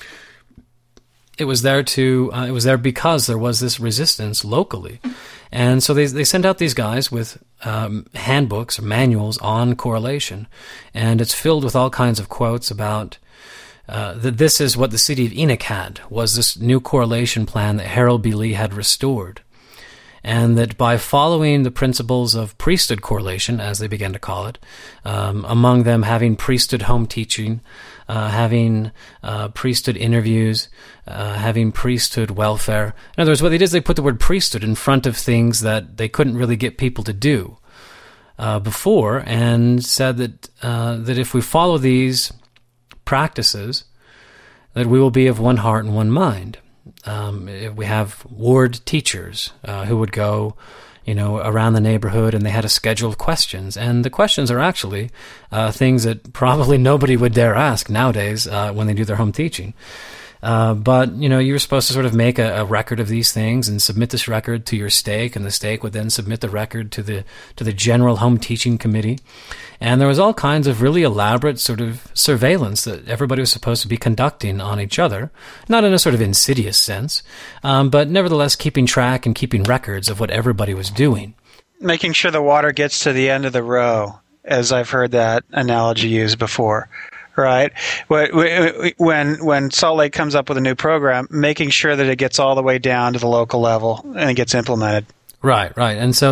It was there because there was this resistance locally. And so they sent out these guys with handbooks or manuals on correlation. And it's filled with all kinds of quotes about that this is what the city of Enoch had, was this new correlation plan that Harold B. Lee had restored. And that by following the principles of priesthood correlation, as they began to call it, among them having priesthood home teaching, having priesthood interviews, having priesthood welfare. In other words, what they did is they put the word priesthood in front of things that they couldn't really get people to do before, and said that if we follow these practices, that we will be of one heart and one mind. We have ward teachers who would go, around the neighborhood, and they had a schedule of questions. And the questions are actually things that probably nobody would dare ask nowadays when they do their home teaching. But you were supposed to sort of make a record of these things and submit this record to your stake, and the stake would then submit the record to the general home teaching committee. And there was all kinds of really elaborate sort of surveillance that everybody was supposed to be conducting on each other, not in a sort of insidious sense, but nevertheless keeping track and keeping records of what everybody was doing. Making sure the water gets to the end of the row, as I've heard that analogy used before. Right. When Salt Lake comes up with a new program, making sure that it gets all the way down to the local level and it gets implemented. Right. And so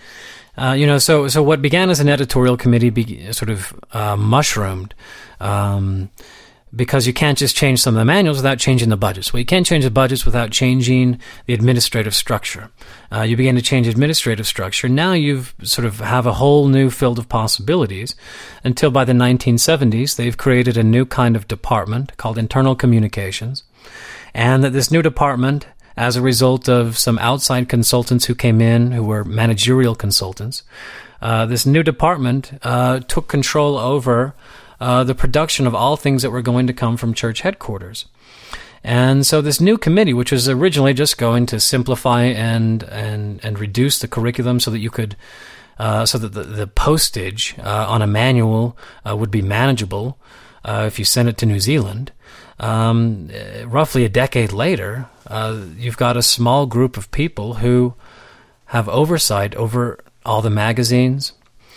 so what began as an editorial committee sort of mushroomed, because you can't just change some of the manuals without changing the budgets. Well, you can't change the budgets without changing the administrative structure. You begin to change administrative structure. Now you've sort of have a whole new field of possibilities, until by the 1970s they've created a new kind of department called Internal Communications. And that this new department, as a result of some outside consultants who came in, who were managerial consultants, this new department took control over the production of all things that were going to come from church headquarters. And so this new committee, which was originally just going to simplify and reduce the curriculum so that you could, so that the postage on a manual would be manageable if you sent it to New Zealand. Roughly a decade later, you've got a small group of people who have oversight over all the magazines,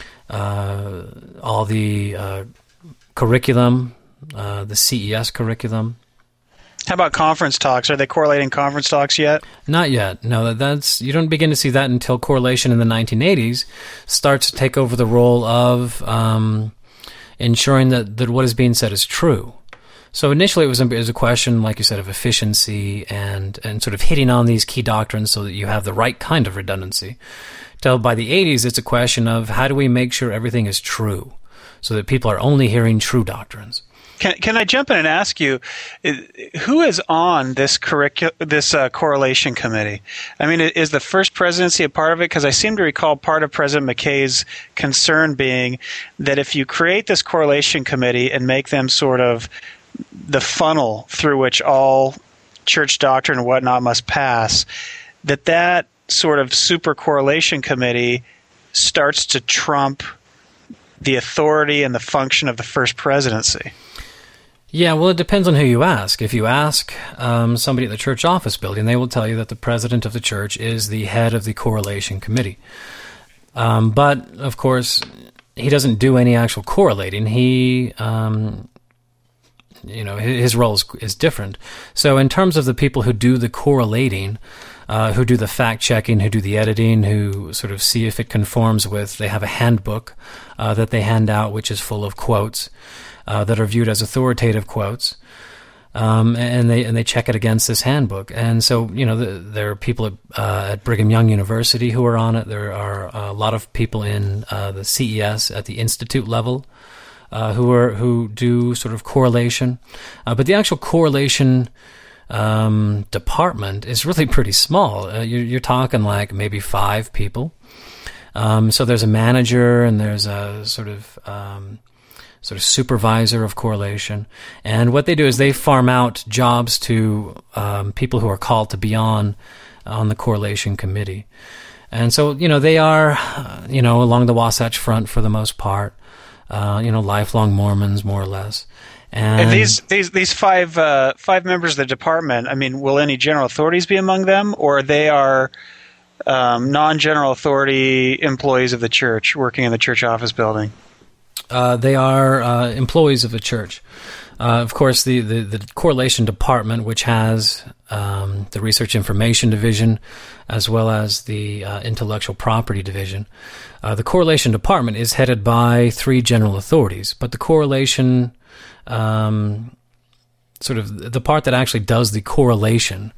all the curriculum, the CES curriculum. How about conference talks? Are they correlating conference talks yet? Not yet. No, that's you don't begin to see that until correlation in the 1980s starts to take over the role of ensuring that what is being said is true. So initially it was a question, like you said, of efficiency and sort of hitting on these key doctrines so that you have the right kind of redundancy. Till by the 80s, it's a question of how do we make sure everything is true so that people are only hearing true doctrines. Can I jump in and ask you, who is on this correlation committee? I mean, is the First Presidency a part of it? Because I seem to recall part of President McKay's concern being that if you create this correlation committee and make them sort of the funnel through which all church doctrine and whatnot must pass, that sort of super correlation committee starts to trump the authority and the function of the first presidency? Yeah, well, it depends on who you ask. If you ask somebody at the church office building, they will tell you that the president of the church is the head of the correlation committee. But, of course, he doesn't do any actual correlating. He, his role is different. So in terms of the people who do the correlating, who do the fact-checking, who do the editing, who sort of see if it conforms with, they have a handbook that they hand out, which is full of quotes that are viewed as authoritative quotes, and they check it against this handbook. And so, there are people at Brigham Young University who are on it. There are a lot of people in the CES at the institute level who do sort of correlation. But the actual correlation department is really pretty small. You're talking like maybe 5 people. So there's a manager and there's a sort of supervisor of correlation. And what they do is they farm out jobs to people who are called to be on the correlation committee. And so, they are, along the Wasatch Front for the most part, lifelong Mormons, more or less. And these five members of the department, I mean, will any general authorities be among them, or they are non-general authority employees of the church working in the church office building? They are employees of the church. Of course, the correlation department, which has the research information division as well as the intellectual property division. The correlation department is headed by 3 general authorities, but the correlation, sort of the part that actually does the correlation,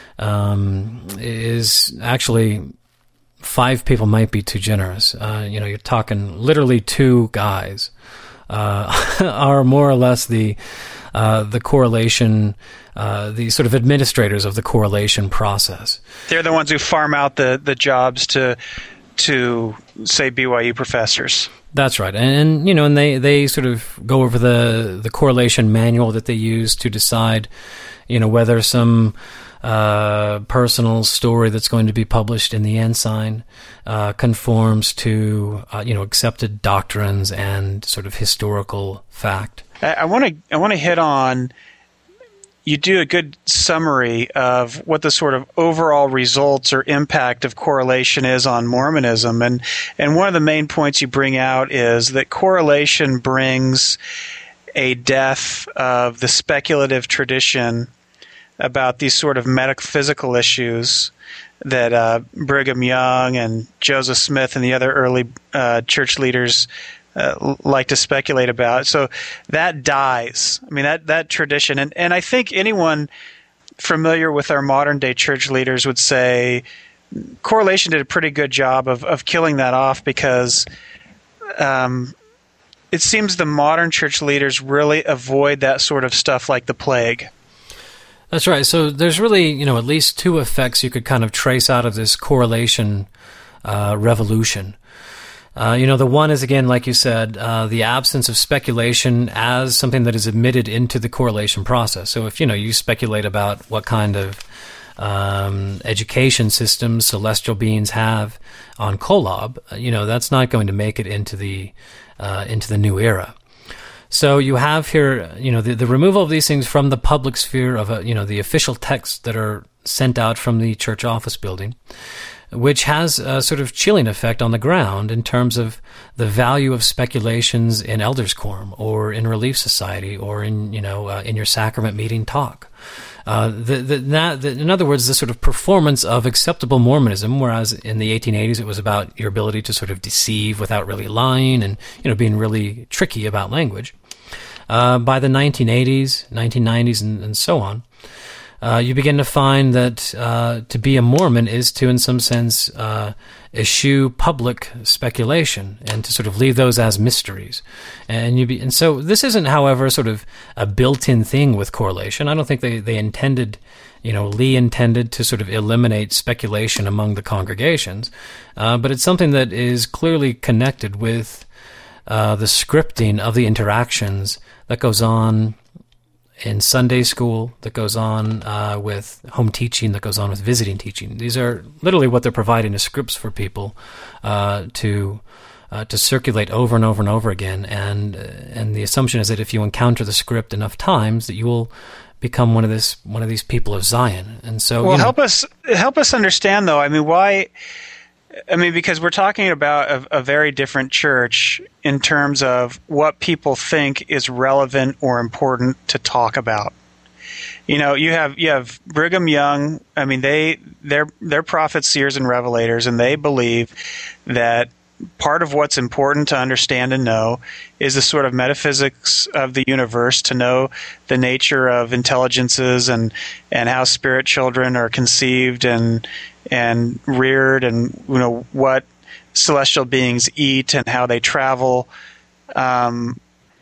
is actually 5 people might be too generous. You're talking literally 2 guys are more or less the correlation, the sort of administrators of the correlation process. They're the ones who farm out the jobs to say BYU professors. That's right, and they sort of go over the correlation manual that they use to decide, whether some personal story that's going to be published in the Ensign conforms to accepted doctrines and sort of historical fact. I want to hit on. You do a good summary of what the sort of overall results or impact of correlation is on Mormonism, and one of the main points you bring out is that correlation brings a death of the speculative tradition about these sort of metaphysical issues that Brigham Young and Joseph Smith and the other early church leaders like to speculate about. So that dies. I mean, that tradition. And I think anyone familiar with our modern-day church leaders would say correlation did a pretty good job of killing that off, because it seems the modern church leaders really avoid that sort of stuff like the plague. That's right. So there's really, at least 2 effects you could kind of trace out of this correlation revolution. The one is, again, like you said, the absence of speculation as something that is admitted into the correlation process. So if, you speculate about what kind of education systems celestial beings have on Kolob, that's not going to make it into the new era. So you have here, the removal of these things from the public sphere of, the official texts that are sent out from the church office building, which has a sort of chilling effect on the ground in terms of the value of speculations in elders' quorum or in Relief Society or in your sacrament meeting talk. In other words, the sort of performance of acceptable Mormonism, whereas in the 1880s it was about your ability to sort of deceive without really lying and being really tricky about language. By the 1980s, 1990s, and so on, you begin to find that to be a Mormon is to, in some sense, eschew public speculation and to sort of leave those as mysteries. And so this isn't, however, sort of a built-in thing with correlation. I don't think they intended, Lee intended to sort of eliminate speculation among the congregations, but it's something that is clearly connected with the scripting of the interactions that goes on in Sunday school, that goes on with home teaching, that goes on with visiting teaching. These are literally what they're providing as scripts for people to circulate over and over and over again. And the assumption is that if you encounter the script enough times, that you will become one of these people of Zion. And so, well, help us understand, though. I mean, why? I mean, because we're talking about a very different church in terms of what people think is relevant or important to talk about. You know, you have Brigham Young. I mean, they're prophets, seers, and revelators, and they believe that part of what's important to understand and know is the sort of metaphysics of the universe, to know the nature of intelligences and how spirit children are conceived and reared, and what celestial beings eat and how they travel. How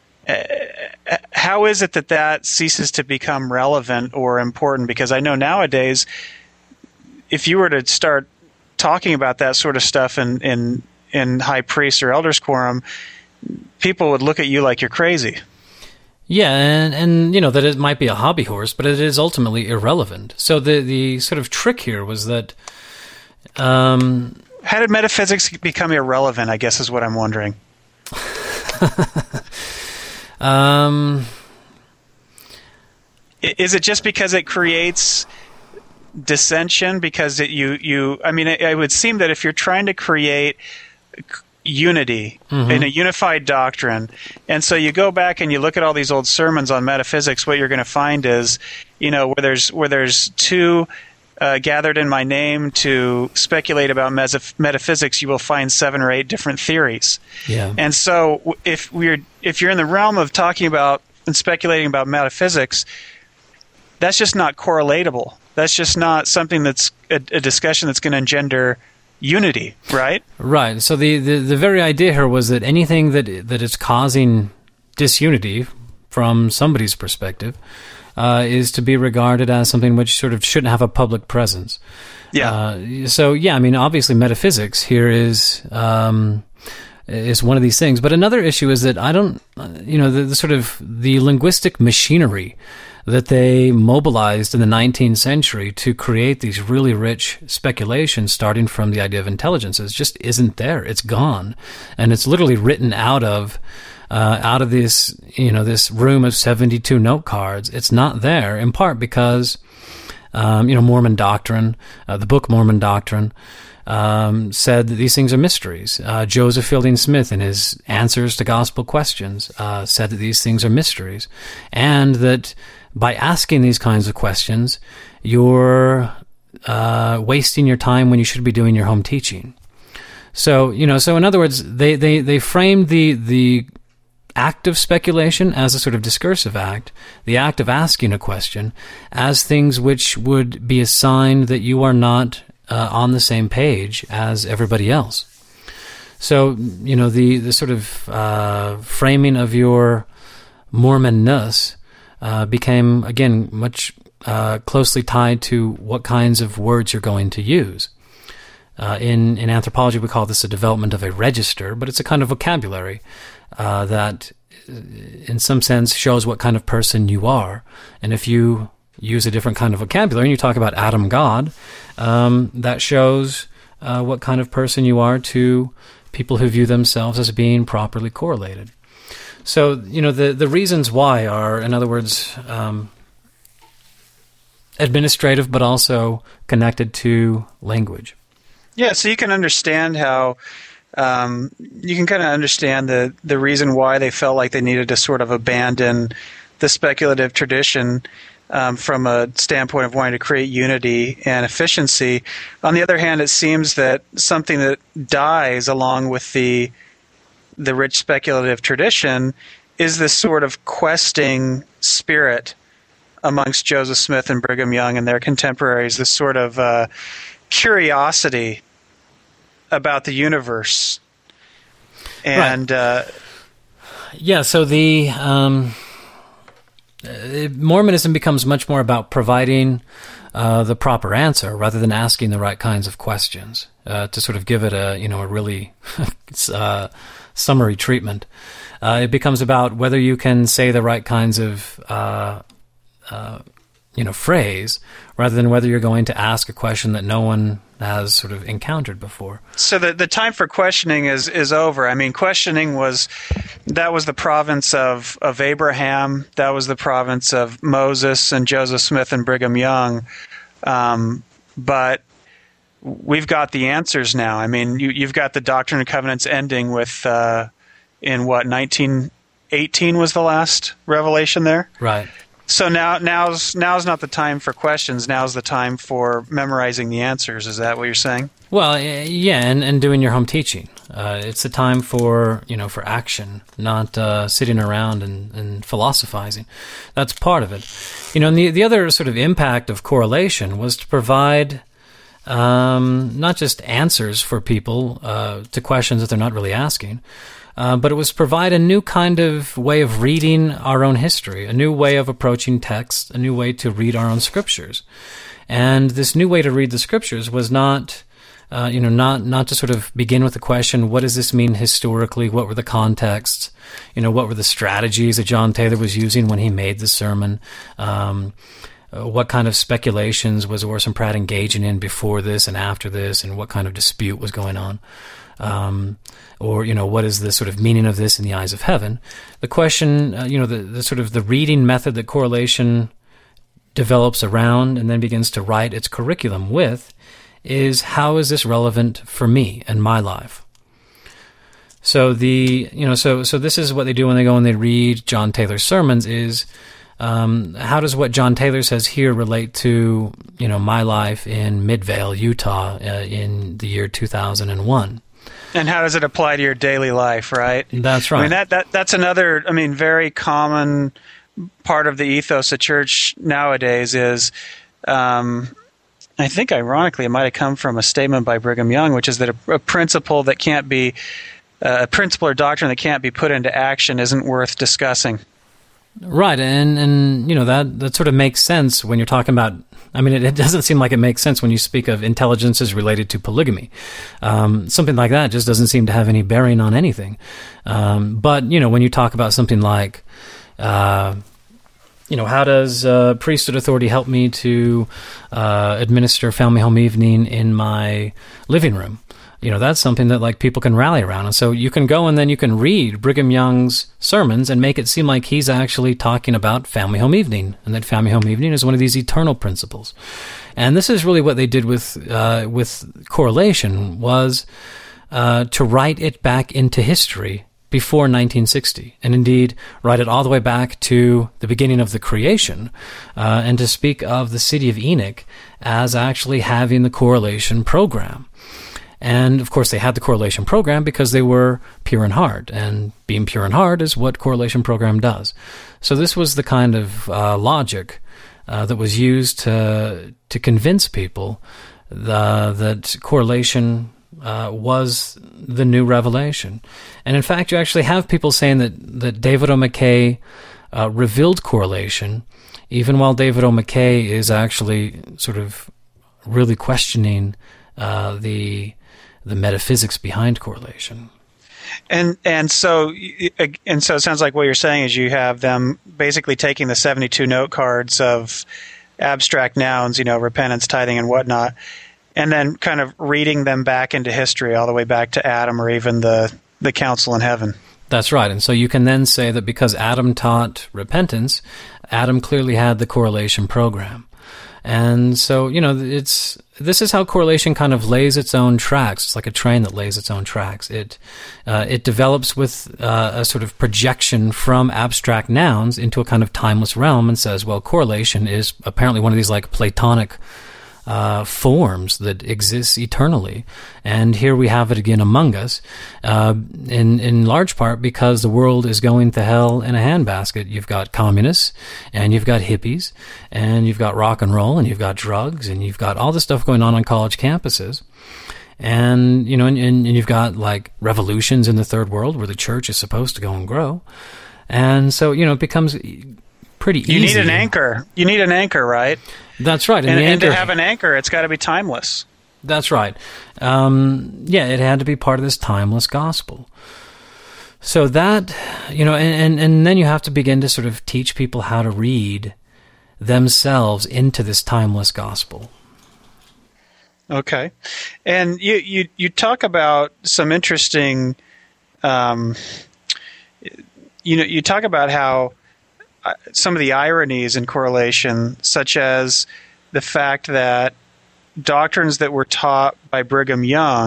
is it that ceases to become relevant or important? Because I know nowadays, if you were to start talking about that sort of stuff in high priest or elders quorum, people would look at you like you're crazy. Yeah, and that it might be a hobby horse, but it is ultimately irrelevant. So the sort of trick here was that... how did metaphysics become irrelevant, I guess, is what I'm wondering. Is it just because it creates dissension? Because it would seem that if you're trying to create unity in a unified doctrine, and so you go back and you look at all these old sermons on metaphysics, what you're going to find is, where there's two gathered in my name to speculate about metaphysics, you will find 7 or 8 different theories. Yeah. And so if you're in the realm of talking about and speculating about metaphysics, that's just not correlatable. That's just not something that's a discussion that's going to engender unity, right? Right. So the very idea here was that anything that is causing disunity from somebody's perspective is to be regarded as something which sort of shouldn't have a public presence. Yeah. Obviously metaphysics here is one of these things. But another issue is that the sort of the linguistic machinery that they mobilized in the 19th century to create these really rich speculations, starting from the idea of intelligences, just isn't there. It's gone, and it's literally written out of this this room of 72 note cards. It's not there, in part because Mormon doctrine, the book Mormon Doctrine, said that these things are mysteries. Joseph Fielding Smith, in his answers to gospel questions, said that these things are mysteries, and that by asking these kinds of questions, you're wasting your time when you should be doing your home teaching. So in other words, they framed the act of speculation as a sort of discursive act, the act of asking a question, as things which would be a sign that you are not on the same page as everybody else. So, the sort of framing of your Mormonness became, again, much closely tied to what kinds of words you're going to use. In anthropology, we call this a development of a register, but it's a kind of vocabulary that, in some sense, shows what kind of person you are. And if you use a different kind of vocabulary and you talk about Adam God, that shows what kind of person you are to people who view themselves as being properly correlated. So, the reasons why are, in other words, administrative, but also connected to language. Yeah, so you can understand how, you can kind of understand the reason why they felt like they needed to sort of abandon the speculative tradition from a standpoint of wanting to create unity and efficiency. On the other hand, it seems that something that dies along with the rich speculative tradition is this sort of questing spirit amongst Joseph Smith and Brigham Young and their contemporaries, this sort of curiosity about the universe. And right. So the Mormonism becomes much more about providing the proper answer rather than asking the right kinds of questions to sort of give it a really summary treatment. It becomes about whether you can say the right kinds of phrase, rather than whether you're going to ask a question that no one has sort of encountered before. So the time for questioning is over. I mean, questioning was the province of Abraham. That was the province of Moses and Joseph Smith and Brigham Young. But we've got the answers now. I mean, you've got the Doctrine and Covenants ending with, in what, 1918 was the last revelation there? Right. So now's not the time for questions. Now's the time for memorizing the answers. Is that what you're saying? Well, yeah, and doing your home teaching. It's a time for action, not sitting around and philosophizing. That's part of it. And the other sort of impact of correlation was to provide not just answers for people to questions that they're not really asking, but it was provide a new kind of way of reading our own history, a new way of approaching text, a new way to read our own scriptures. And this new way to read the scriptures was not to sort of begin with the question, what does this mean historically? What were the contexts? What were the strategies that John Taylor was using when he made the sermon? What kind of speculations was Orson Pratt engaging in before this and after this, and what kind of dispute was going on? Or what is the sort of meaning of this in the eyes of heaven? The question, the sort of the reading method that correlation develops around and then begins to write its curriculum with is, how is this relevant for me and my life? So so this is what they do when they go and they read John Taylor's sermons is, how does what John Taylor says here relate to, my life in Midvale, Utah, in the year 2001? And how does it apply to your daily life, right? That's right. I mean, that's another, very common part of the ethos of church nowadays is, I think ironically it might have come from a statement by Brigham Young, which is that a principle that can't be, a principle or doctrine that can't be put into action isn't worth discussing. Right, and that sort of makes sense when you're talking about, it doesn't seem like it makes sense when you speak of intelligences related to polygamy. Something like that just doesn't seem to have any bearing on anything. But, when you talk about something like, how does priesthood authority help me to administer family home evening in my living room? That's something that people can rally around. And so you can go and then you can read Brigham Young's sermons and make it seem like he's actually talking about family home evening, and that family home evening is one of these eternal principles. And this is really what they did with correlation, was to write it back into history before 1960, and indeed write it all the way back to the beginning of the creation, and to speak of the city of Enoch as actually having the correlation program. And, of course, they had the correlation program because they were pure in heart, and being pure in heart is what correlation program does. So this was the kind of logic that was used to convince people that correlation was the new revelation. And, in fact, you actually have people saying that David O. McKay revealed correlation, even while David O. McKay is actually sort of really questioning the metaphysics behind correlation. And so it sounds like what you're saying is you have them basically taking the 72 note cards of abstract nouns, repentance, tithing, and whatnot, and then kind of reading them back into history all the way back to Adam, or even the council in heaven. That's right. And so you can then say that because Adam taught repentance, Adam clearly had the correlation program. And so, this is how correlation kind of lays its own tracks. It's like a train that lays its own tracks. It develops with a sort of projection from abstract nouns into a kind of timeless realm, and says, well, correlation is apparently one of these Platonic forms that exists eternally. And here we have it again among us, in large part because the world is going to hell in a handbasket. You've got communists, and you've got hippies, and you've got rock and roll, and you've got drugs, and you've got all this stuff going on college campuses. And, and you've got revolutions in the third world where the church is supposed to go and grow. And so, it becomes pretty easy. You need an anchor. You need an anchor, right? That's right. And to have an anchor, it's got to be timeless. That's right. It had to be part of this timeless gospel. So that, and then you have to begin to sort of teach people how to read themselves into this timeless gospel. Okay. And you talk about some interesting, you talk about how some of the ironies in correlation, such as the fact that doctrines that were taught by Brigham Young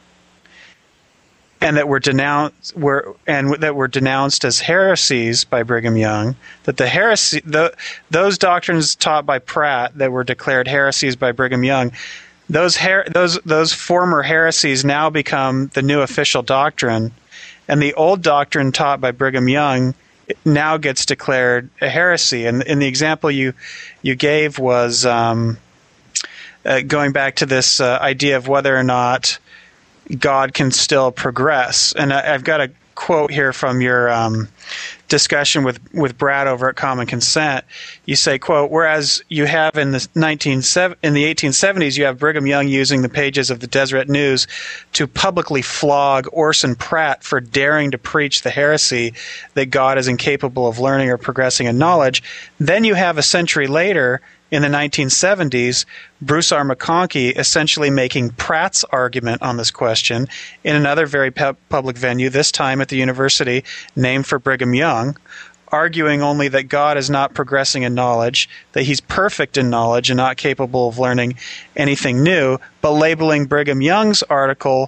and that were denounced as heresies by Brigham Young, that those doctrines taught by Pratt that were declared heresies by Brigham Young, those former heresies now become the new official doctrine, and the old doctrine taught by Brigham Young now gets declared a heresy. And the example you gave was going back to this idea of whether or not God can still progress. And I've got a quote here from your discussion with Brad over at Common Consent. You say, quote, whereas you have in the 1870s, you have Brigham Young using the pages of the Deseret News to publicly flog Orson Pratt for daring to preach the heresy that God is incapable of learning or progressing in knowledge. Then you have a century later, in the 1970s, Bruce R. McConkie essentially making Pratt's argument on this question in another very public venue, this time at the university named for Brigham Young, arguing only that God is not progressing in knowledge, that he's perfect in knowledge and not capable of learning anything new, but labeling Brigham Young's argument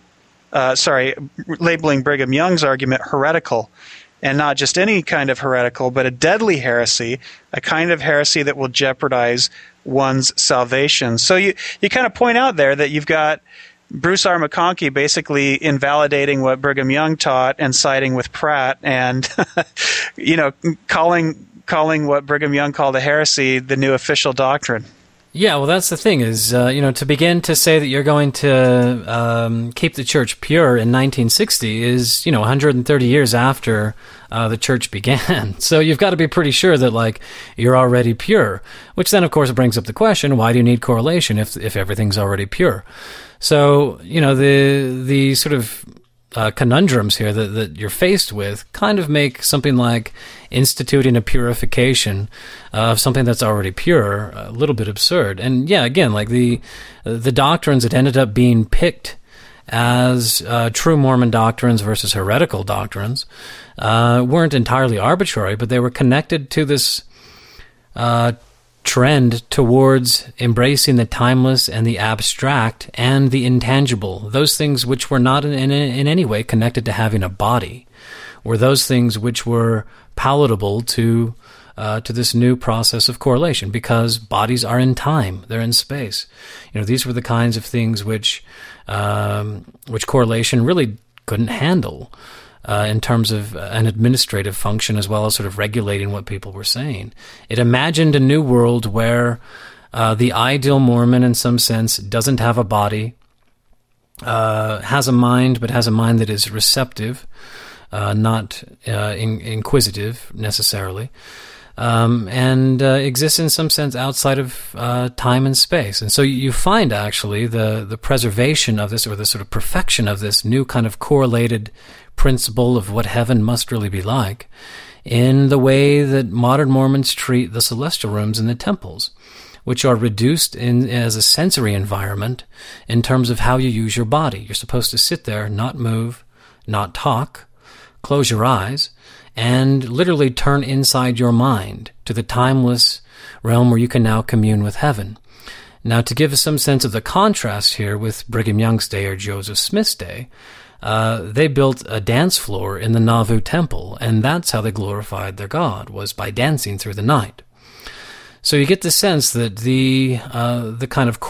heretical. And not just any kind of heretical, but a deadly heresy, a kind of heresy that will jeopardize one's salvation. So you kind of point out there that you've got Bruce R. McConkie basically invalidating what Brigham Young taught and siding with Pratt, and calling what Brigham Young called a heresy the new official doctrine. Yeah, well, that's the thing is, to begin to say that you're going to keep the church pure in 1960 is, 130 years after the church began. So you've got to be pretty sure that, you're already pure, which then, of course, brings up the question, why do you need correlation if everything's already pure? So, the sort of conundrums here that you're faced with kind of make something like instituting a purification of something that's already pure a little bit absurd. And yeah, again, the doctrines that ended up being picked as true Mormon doctrines versus heretical doctrines weren't entirely arbitrary, but they were connected to this trend towards embracing the timeless and the abstract and the intangible. Those things which were not in any way connected to having a body were those things which were palatable to this new process of correlation, because bodies are in time, they're in space. These were the kinds of things which correlation really couldn't handle in terms of an administrative function, as well as sort of regulating what people were saying. It imagined a new world where the ideal Mormon, in some sense, doesn't have a body, has a mind, but has a mind that is receptive, not inquisitive necessarily, and exists in some sense outside of time and space. And so you find actually the preservation of this, or the sort of perfection of this new kind of correlated principle of what heaven must really be like, in the way that modern Mormons treat the celestial rooms in the temples, which are reduced as a sensory environment in terms of how you use your body. You're supposed to sit there, not move, not talk, close your eyes, and literally turn inside your mind to the timeless realm where you can now commune with heaven. Now, to give us some sense of the contrast here with Brigham Young's day or Joseph Smith's day, they built a dance floor in the Nauvoo temple, and that's how they glorified their God, was by dancing through the night. So you get the sense that the kind of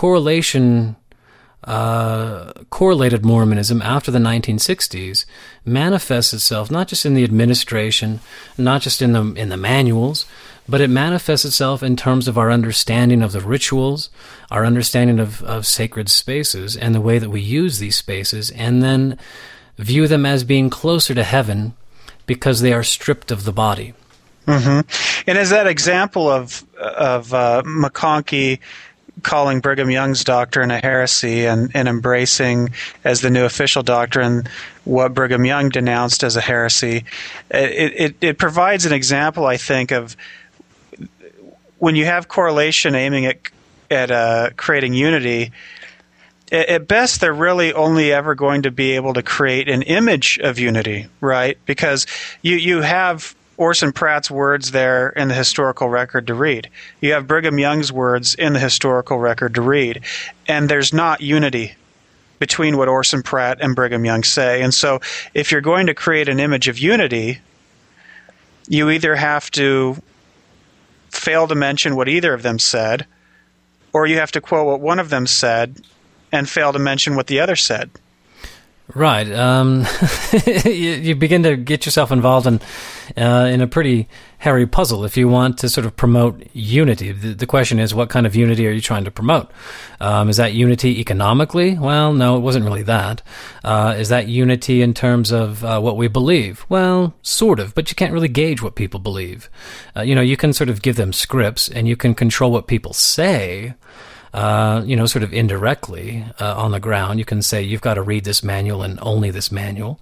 correlated Mormonism after the 1960s manifests itself not just in the administration, not just in the manuals, but it manifests itself in terms of our understanding of the rituals, our understanding of sacred spaces, and the way that we use these spaces, and then view them as being closer to heaven because they are stripped of the body. Mm-hmm. And as that example of McConkie calling Brigham Young's doctrine a heresy and embracing as the new official doctrine what Brigham Young denounced as a heresy, it provides an example, I think, of when you have correlation aiming at creating unity, at best they're really only ever going to be able to create an image of unity, right? Because you have Orson Pratt's words there in the historical record to read. You have Brigham Young's words in the historical record to read. And there's not unity between what Orson Pratt and Brigham Young say. And so if you're going to create an image of unity, you either have to fail to mention what either of them said, or you have to quote what one of them said and fail to mention what the other said. Right. You begin to get yourself involved in a pretty hairy puzzle if you want to sort of promote unity. The question is, what kind of unity are you trying to promote? Is that unity economically? Well, no, it wasn't really that. Is that unity in terms of what we believe? Well, sort of, but you can't really gauge what people believe. You can sort of give them scripts, and you can control what people say, sort of indirectly on the ground. You can say, you've got to read this manual and only this manual.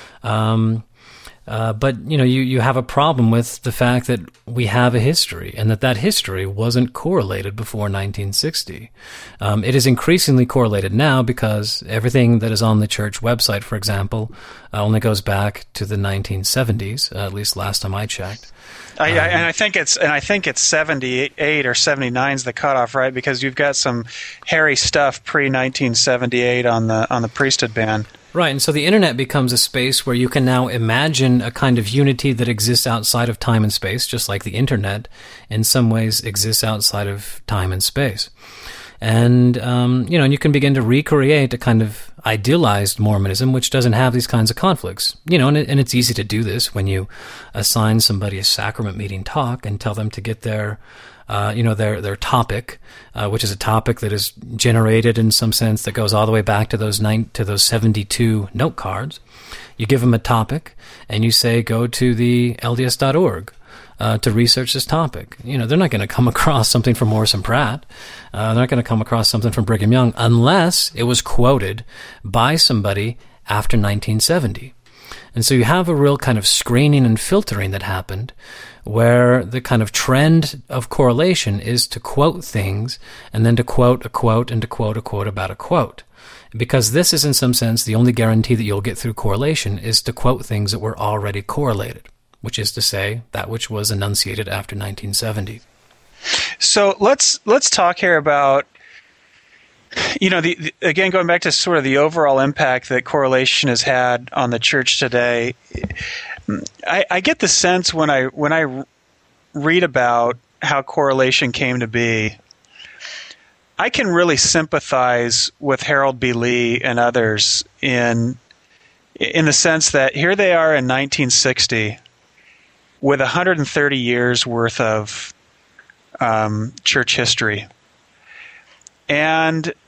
But you have a problem with the fact that we have a history, and that history wasn't correlated before 1960. It is increasingly correlated now because everything that is on the church website, for example, only goes back to the 1970s, at least last time I checked. I think it's 78 or 79 is the cutoff, right? Because you've got some hairy stuff pre-1978 on the priesthood ban. Right, and so the internet becomes a space where you can now imagine a kind of unity that exists outside of time and space, just like the internet in some ways exists outside of time and space. And, and you can begin to recreate a kind of idealized Mormonism, which doesn't have these kinds of conflicts. And it's easy to do this when you assign somebody a sacrament meeting talk and tell them to get their topic, which is a topic that is generated in some sense that goes all the way back to those 72 note cards. You give them a topic, and you say, go to the LDS.org. To research this topic. They're not going to come across something from Orson Pratt. They're not going to come across something from Brigham Young unless it was quoted by somebody after 1970. And so you have a real kind of screening and filtering that happened where the kind of trend of correlation is to quote things and then to quote a quote and to quote a quote about a quote. Because this is in some sense the only guarantee that you'll get through correlation is to quote things that were already correlated, which is to say that which was enunciated after 1970. So let's talk here about, again, going back to sort of the overall impact that correlation has had on the church today. I get the sense when I read about how correlation came to be, I can really sympathize with Harold B. Lee and others in the sense that here they are in 1960 with 130 years worth of church history. And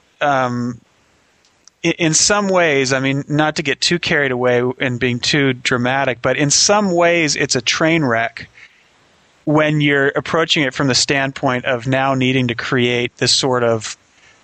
in some ways, I mean, not to get too carried away and being too dramatic, but in some ways it's a train wreck when you're approaching it from the standpoint of now needing to create this sort of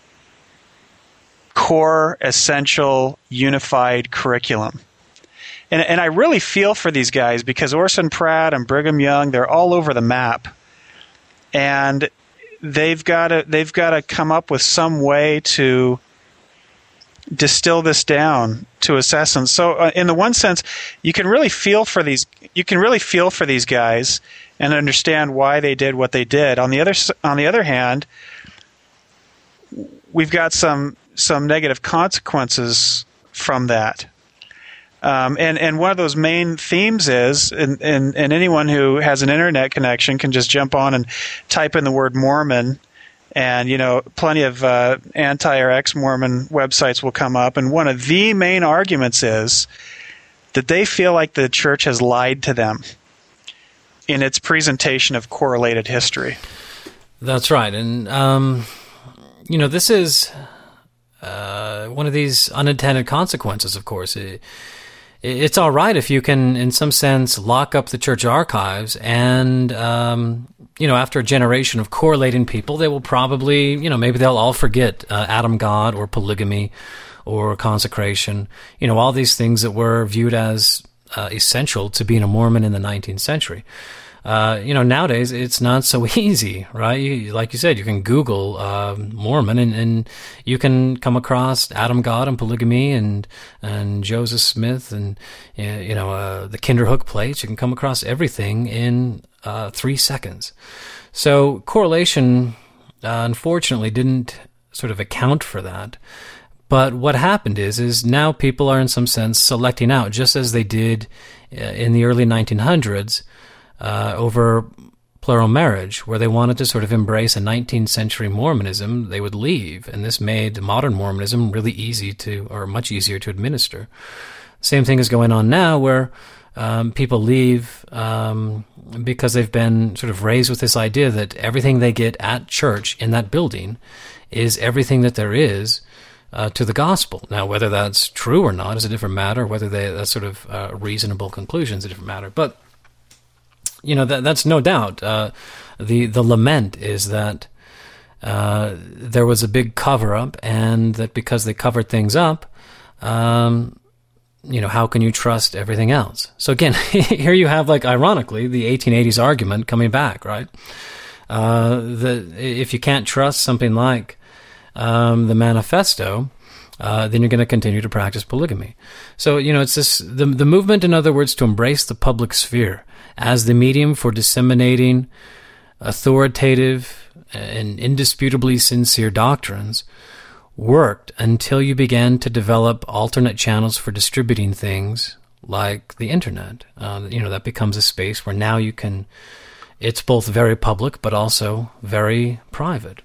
core, essential, unified curriculum. And I really feel for these guys because Orson Pratt and Brigham Young, they're all over the map. And they've got to come up with some way to distill this down to its essence. So in the one sense, you can really feel for these guys and understand why they did what they did. On the other hand, we've got some negative consequences from that. And one of those main themes is, and anyone who has an internet connection can just jump on and type in the word Mormon, and plenty of anti or ex-Mormon websites will come up. And one of the main arguments is that they feel like the church has lied to them in its presentation of correlated history. That's right, and this is one of these unintended consequences. Of course, it's all right if you can, in some sense, lock up the church archives and, after a generation of correlating people, they will probably, maybe they'll all forget Adam God or polygamy or consecration, all these things that were viewed as essential to being a Mormon in the 19th century. Nowadays it's not so easy, right? Like you said, you can Google Mormon and you can come across Adam God and polygamy and Joseph Smith and the Kinderhook plates. You can come across everything in 3 seconds. So correlation, unfortunately, didn't sort of account for that. But what happened is now people are in some sense selecting out, just as they did in the early 1900s over plural marriage, where they wanted to sort of embrace a 19th century Mormonism. They would leave, and this made modern Mormonism really much easier to administer. Same thing is going on now, where people leave because they've been sort of raised with this idea that everything they get at church in that building is everything that there is to the gospel. Now, whether that's true or not is a different matter. Whether that's sort of reasonable conclusion is a different matter. But that's no doubt. The lament is that there was a big cover-up, and that because they covered things up, how can you trust everything else? So again, here you have, ironically, the 1880s argument coming back, right? If you can't trust something like the Manifesto, then you're going to continue to practice polygamy. So, it's this, the movement, in other words, to embrace the public sphere as the medium for disseminating authoritative and indisputably sincere doctrines worked until you began to develop alternate channels for distributing things like the internet. That becomes a space where now it's both very public but also very private.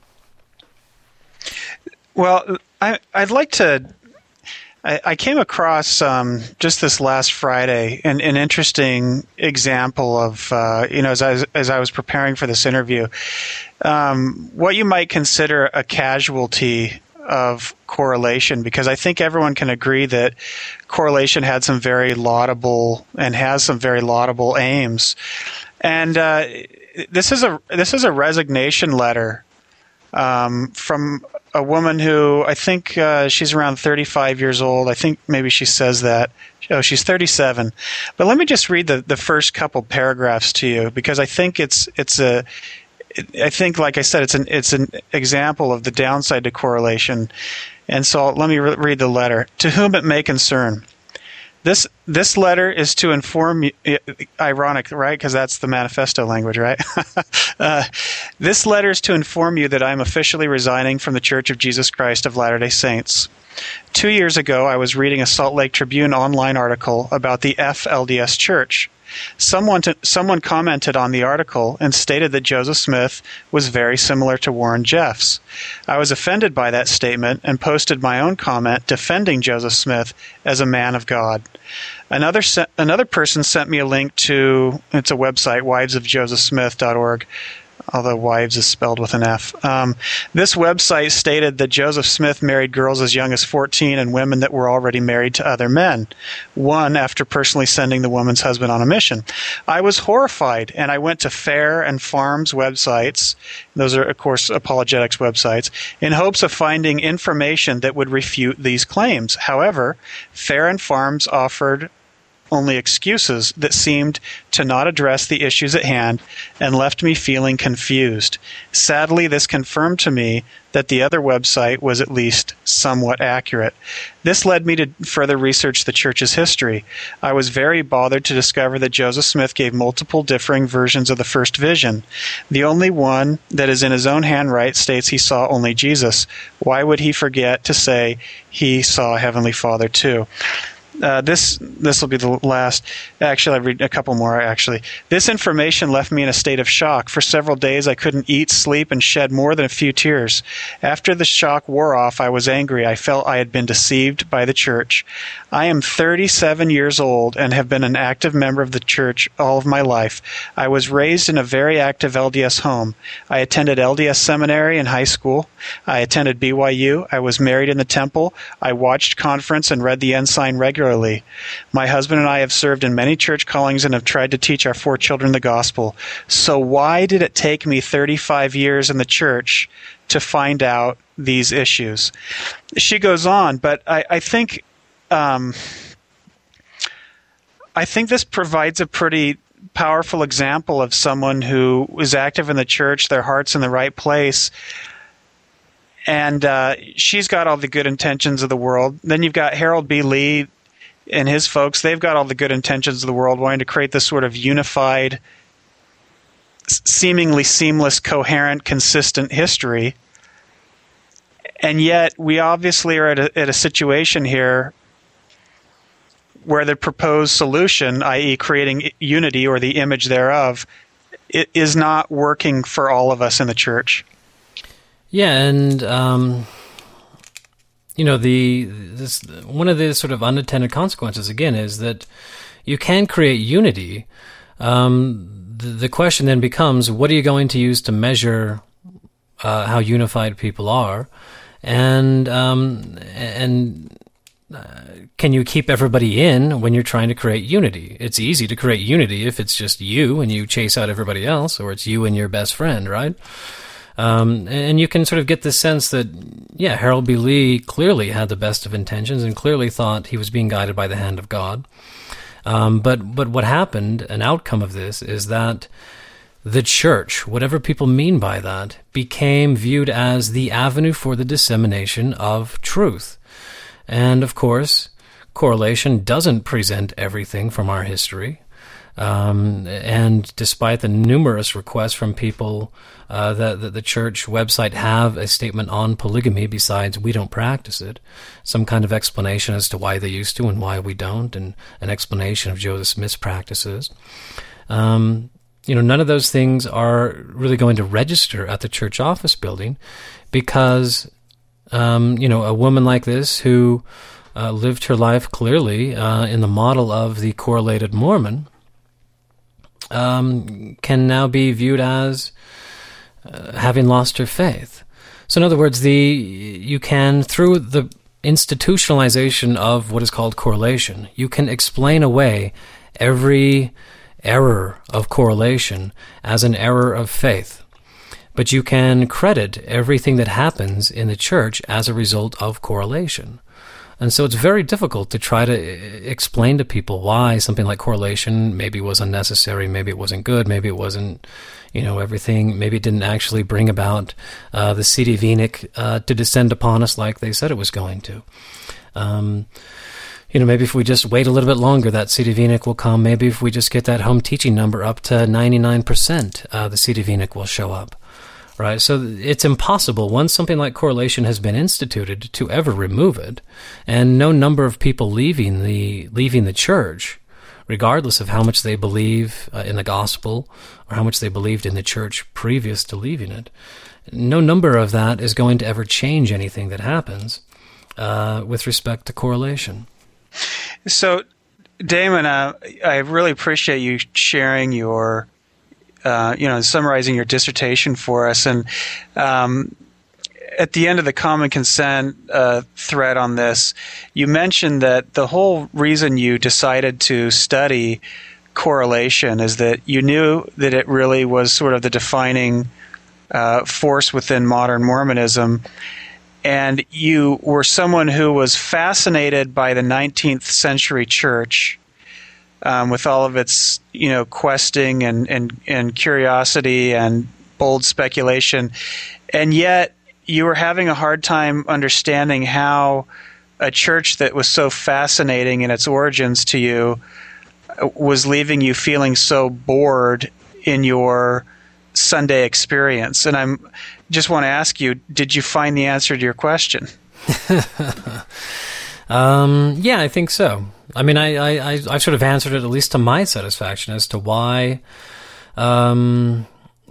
Well, I'd like to. I came across just this last Friday an interesting example of as I was preparing for this interview, what you might consider a casualty of correlation, because I think everyone can agree that correlation had some very laudable and has some very laudable aims, and this is a resignation letter from a woman who I think she's around 35 years old. I think maybe she says that. Oh, she's 37. But let me just read the first couple paragraphs to you, because I think I think, like I said, it's an example of the downside to correlation. And so let me read the letter. To whom it may concern. This letter is to inform you, ironic, right? Because that's the Manifesto language, right? This letter is to inform you that I am officially resigning from the Church of Jesus Christ of Latter-day Saints. 2 years ago, I was reading a Salt Lake Tribune online article about the FLDS Church. Someone commented on the article and stated that Joseph Smith was very similar to Warren Jeffs. I was offended by that statement and posted my own comment defending Joseph Smith as a man of God. Another person sent me a link to, it's a website, wivesofjosephsmith.org, although wives is spelled with an F. This website stated that Joseph Smith married girls as young as 14 and women that were already married to other men, one after personally sending the woman's husband on a mission. I was horrified, and I went to Fair and Farms websites, those are, of course, apologetics websites, in hopes of finding information that would refute these claims. However, Fair and Farms offered only excuses that seemed to not address the issues at hand and left me feeling confused. Sadly, this confirmed to me that the other website was at least somewhat accurate. This led me to further research the church's history. I was very bothered to discover that Joseph Smith gave multiple differing versions of the first vision. The only one that is in his own handwriting states he saw only Jesus. Why would he forget to say he saw Heavenly Father too? This will be the last. Actually, I'll read a couple more, actually. This information left me in a state of shock. For several days, I couldn't eat, sleep, and shed more than a few tears. After the shock wore off, I was angry. I felt I had been deceived by the church. I am 37 years old and have been an active member of the church all of my life. I was raised in a very active LDS home. I attended LDS seminary in high school. I attended BYU. I was married in the temple. I watched conference and read the Ensign regularly. My husband and I have served in many church callings and have tried to teach our 4 children the gospel. So why did it take me 35 years in the church to find out these issues? She goes on, but I think this provides a pretty powerful example of someone who was active in the church, their heart's in the right place, and she's got all the good intentions of the world. Then you've got Harold B. Lee and his folks. They've got all the good intentions of the world, wanting to create this sort of unified, seemingly seamless, coherent, consistent history. And yet we obviously are at a situation here where the proposed solution, i.e. creating unity or the image thereof, it is not working for all of us in the church. Yeah, and one of the sort of unintended consequences again is that you can create unity. The question then becomes, what are you going to use to measure how unified people are, and can you keep everybody in when you're trying to create unity? It's easy to create unity if it's just you and you chase out everybody else, or it's you and your best friend, right? And you can sort of get this sense that, yeah, Harold B. Lee clearly had the best of intentions and clearly thought he was being guided by the hand of God. But what happened, an outcome of this, is that the church, whatever people mean by that, became viewed as the avenue for the dissemination of truth. And, of course, correlation doesn't present everything from our history. And despite the numerous requests from people that the church website have a statement on polygamy besides we don't practice it, some kind of explanation as to why they used to and why we don't, and an explanation of Joseph Smith's practices, none of those things are really going to register at the church office building because, a woman like this who lived her life clearly in the model of the correlated Mormon can now be viewed as having lost her faith. So in other words, you can, through the institutionalization of what is called correlation, you can explain away every error of correlation as an error of faith. But you can credit everything that happens in the church as a result of correlation. And so it's very difficult to try to explain to people why something like correlation maybe was unnecessary, maybe it wasn't good, maybe it wasn't, everything, maybe it didn't actually bring about the seed of Enoch to descend upon us like they said it was going to. Maybe if we just wait a little bit longer, that seed of Enoch will come. Maybe if we just get that home teaching number up to 99%, the seed of Enoch will show up. Right, so it's impossible, once something like correlation has been instituted, to ever remove it, and no number of people leaving the church, regardless of how much they believe in the gospel or how much they believed in the church previous to leaving it, no number of that is going to ever change anything that happens with respect to correlation. So, Damon, I really appreciate you sharing your summarizing your dissertation for us. And at the end of the common consent thread on this, you mentioned that the whole reason you decided to study correlation is that you knew that it really was sort of the defining force within modern Mormonism. And you were someone who was fascinated by the 19th century church, with all of its, questing and curiosity and bold speculation, and yet you were having a hard time understanding how a church that was so fascinating in its origins to you was leaving you feeling so bored in your Sunday experience. And I just want to ask you, did you find the answer to your question? Yeah, I think so. I mean, I've sort of answered it, at least to my satisfaction, as to why I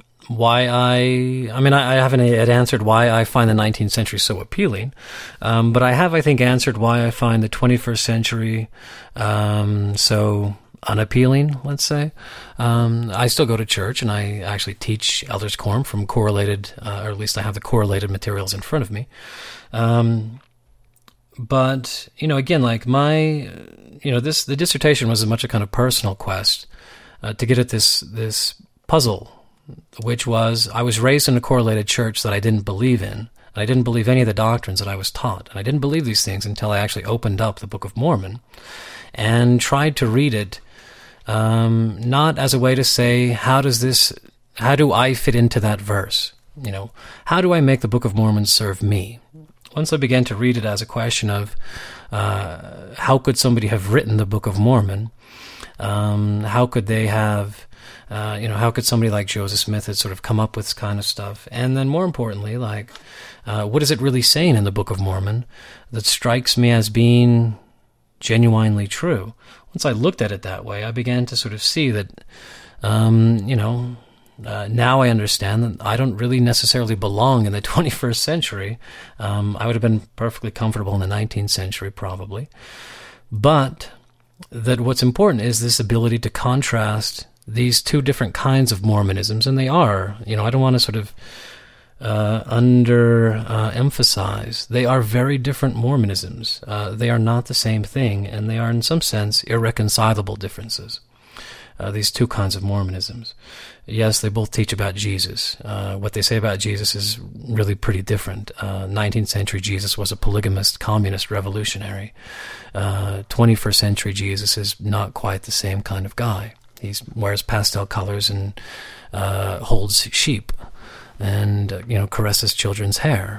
haven't yet answered why I find the 19th century so appealing, but I have, I think, answered why I find the 21st century so unappealing, let's say. I still go to church, and I actually teach Elders Quorum from correlated, or at least I have the correlated materials in front of me. But, again, like the dissertation was as much a kind of personal quest to get at this puzzle, which was, I was raised in a correlated church that I didn't believe in, and I didn't believe any of the doctrines that I was taught, and I didn't believe these things until I actually opened up the Book of Mormon and tried to read it not as a way to say, how do I fit into that verse? How do I make the Book of Mormon serve me? Once I began to read it as a question of how could somebody have written the Book of Mormon? How could they have, how could somebody like Joseph Smith have sort of come up with this kind of stuff? And then more importantly, what is it really saying in the Book of Mormon that strikes me as being genuinely true? Once I looked at it that way, I began to sort of see that, now I understand that I don't really necessarily belong in the 21st century. I would have been perfectly comfortable in the 19th century, probably. But that what's important is this ability to contrast these two different kinds of Mormonisms, and they are, I don't want to sort of emphasize. They are very different Mormonisms. They are not the same thing, and they are in some sense irreconcilable differences. These two kinds of Mormonisms. Yes, they both teach about Jesus. What they say about Jesus is really pretty different. 19th century Jesus was a polygamist, communist revolutionary. 21st century Jesus is not quite the same kind of guy. He wears pastel colors and holds sheep and caresses children's hair.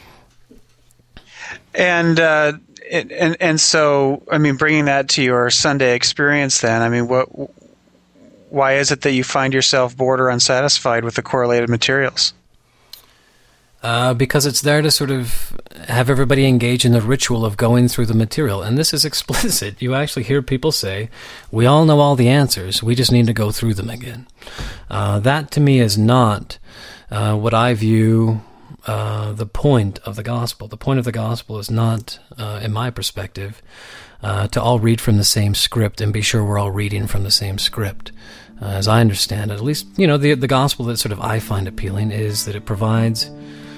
And so, I mean, bringing that to your Sunday experience, then, I mean, why is it that you find yourself bored or unsatisfied with the correlated materials? Because it's there to sort of have everybody engage in the ritual of going through the material. And this is explicit. You actually hear people say, we all know all the answers, we just need to go through them again. That to me is not what I view the point of the gospel. The point of the gospel is not, in my perspective, to all read from the same script and be sure we're all reading from the same script. As I understand it, at least, the gospel that sort of I find appealing is that it provides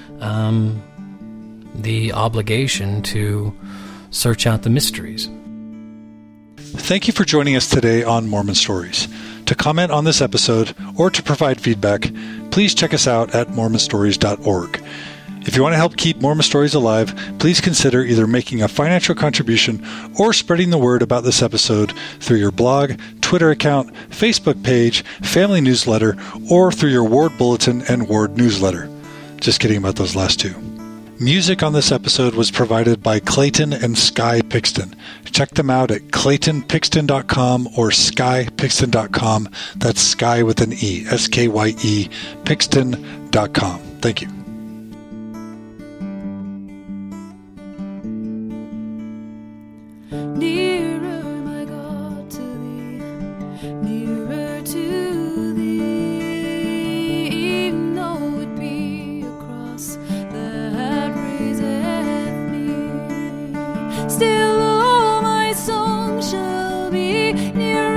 the obligation to search out the mysteries. Thank you for joining us today on Mormon Stories. To comment on this episode or to provide feedback, please check us out at mormonstories.org. If you want to help keep Mormon Stories alive, please consider either making a financial contribution or spreading the word about this episode through your blog, Twitter account, Facebook page, family newsletter, or through your ward bulletin and ward newsletter. Just kidding about those last two. Music on this episode was provided by Clayton and Sky Pixton. Check them out at claytonpixton.com or skypixton.com. That's Sky with an E, S-K-Y-E, Pixton.com. Thank you. Nearer, my God, to thee, nearer to thee, even though it be a cross that raiseth me. Still, all my song shall be nearer.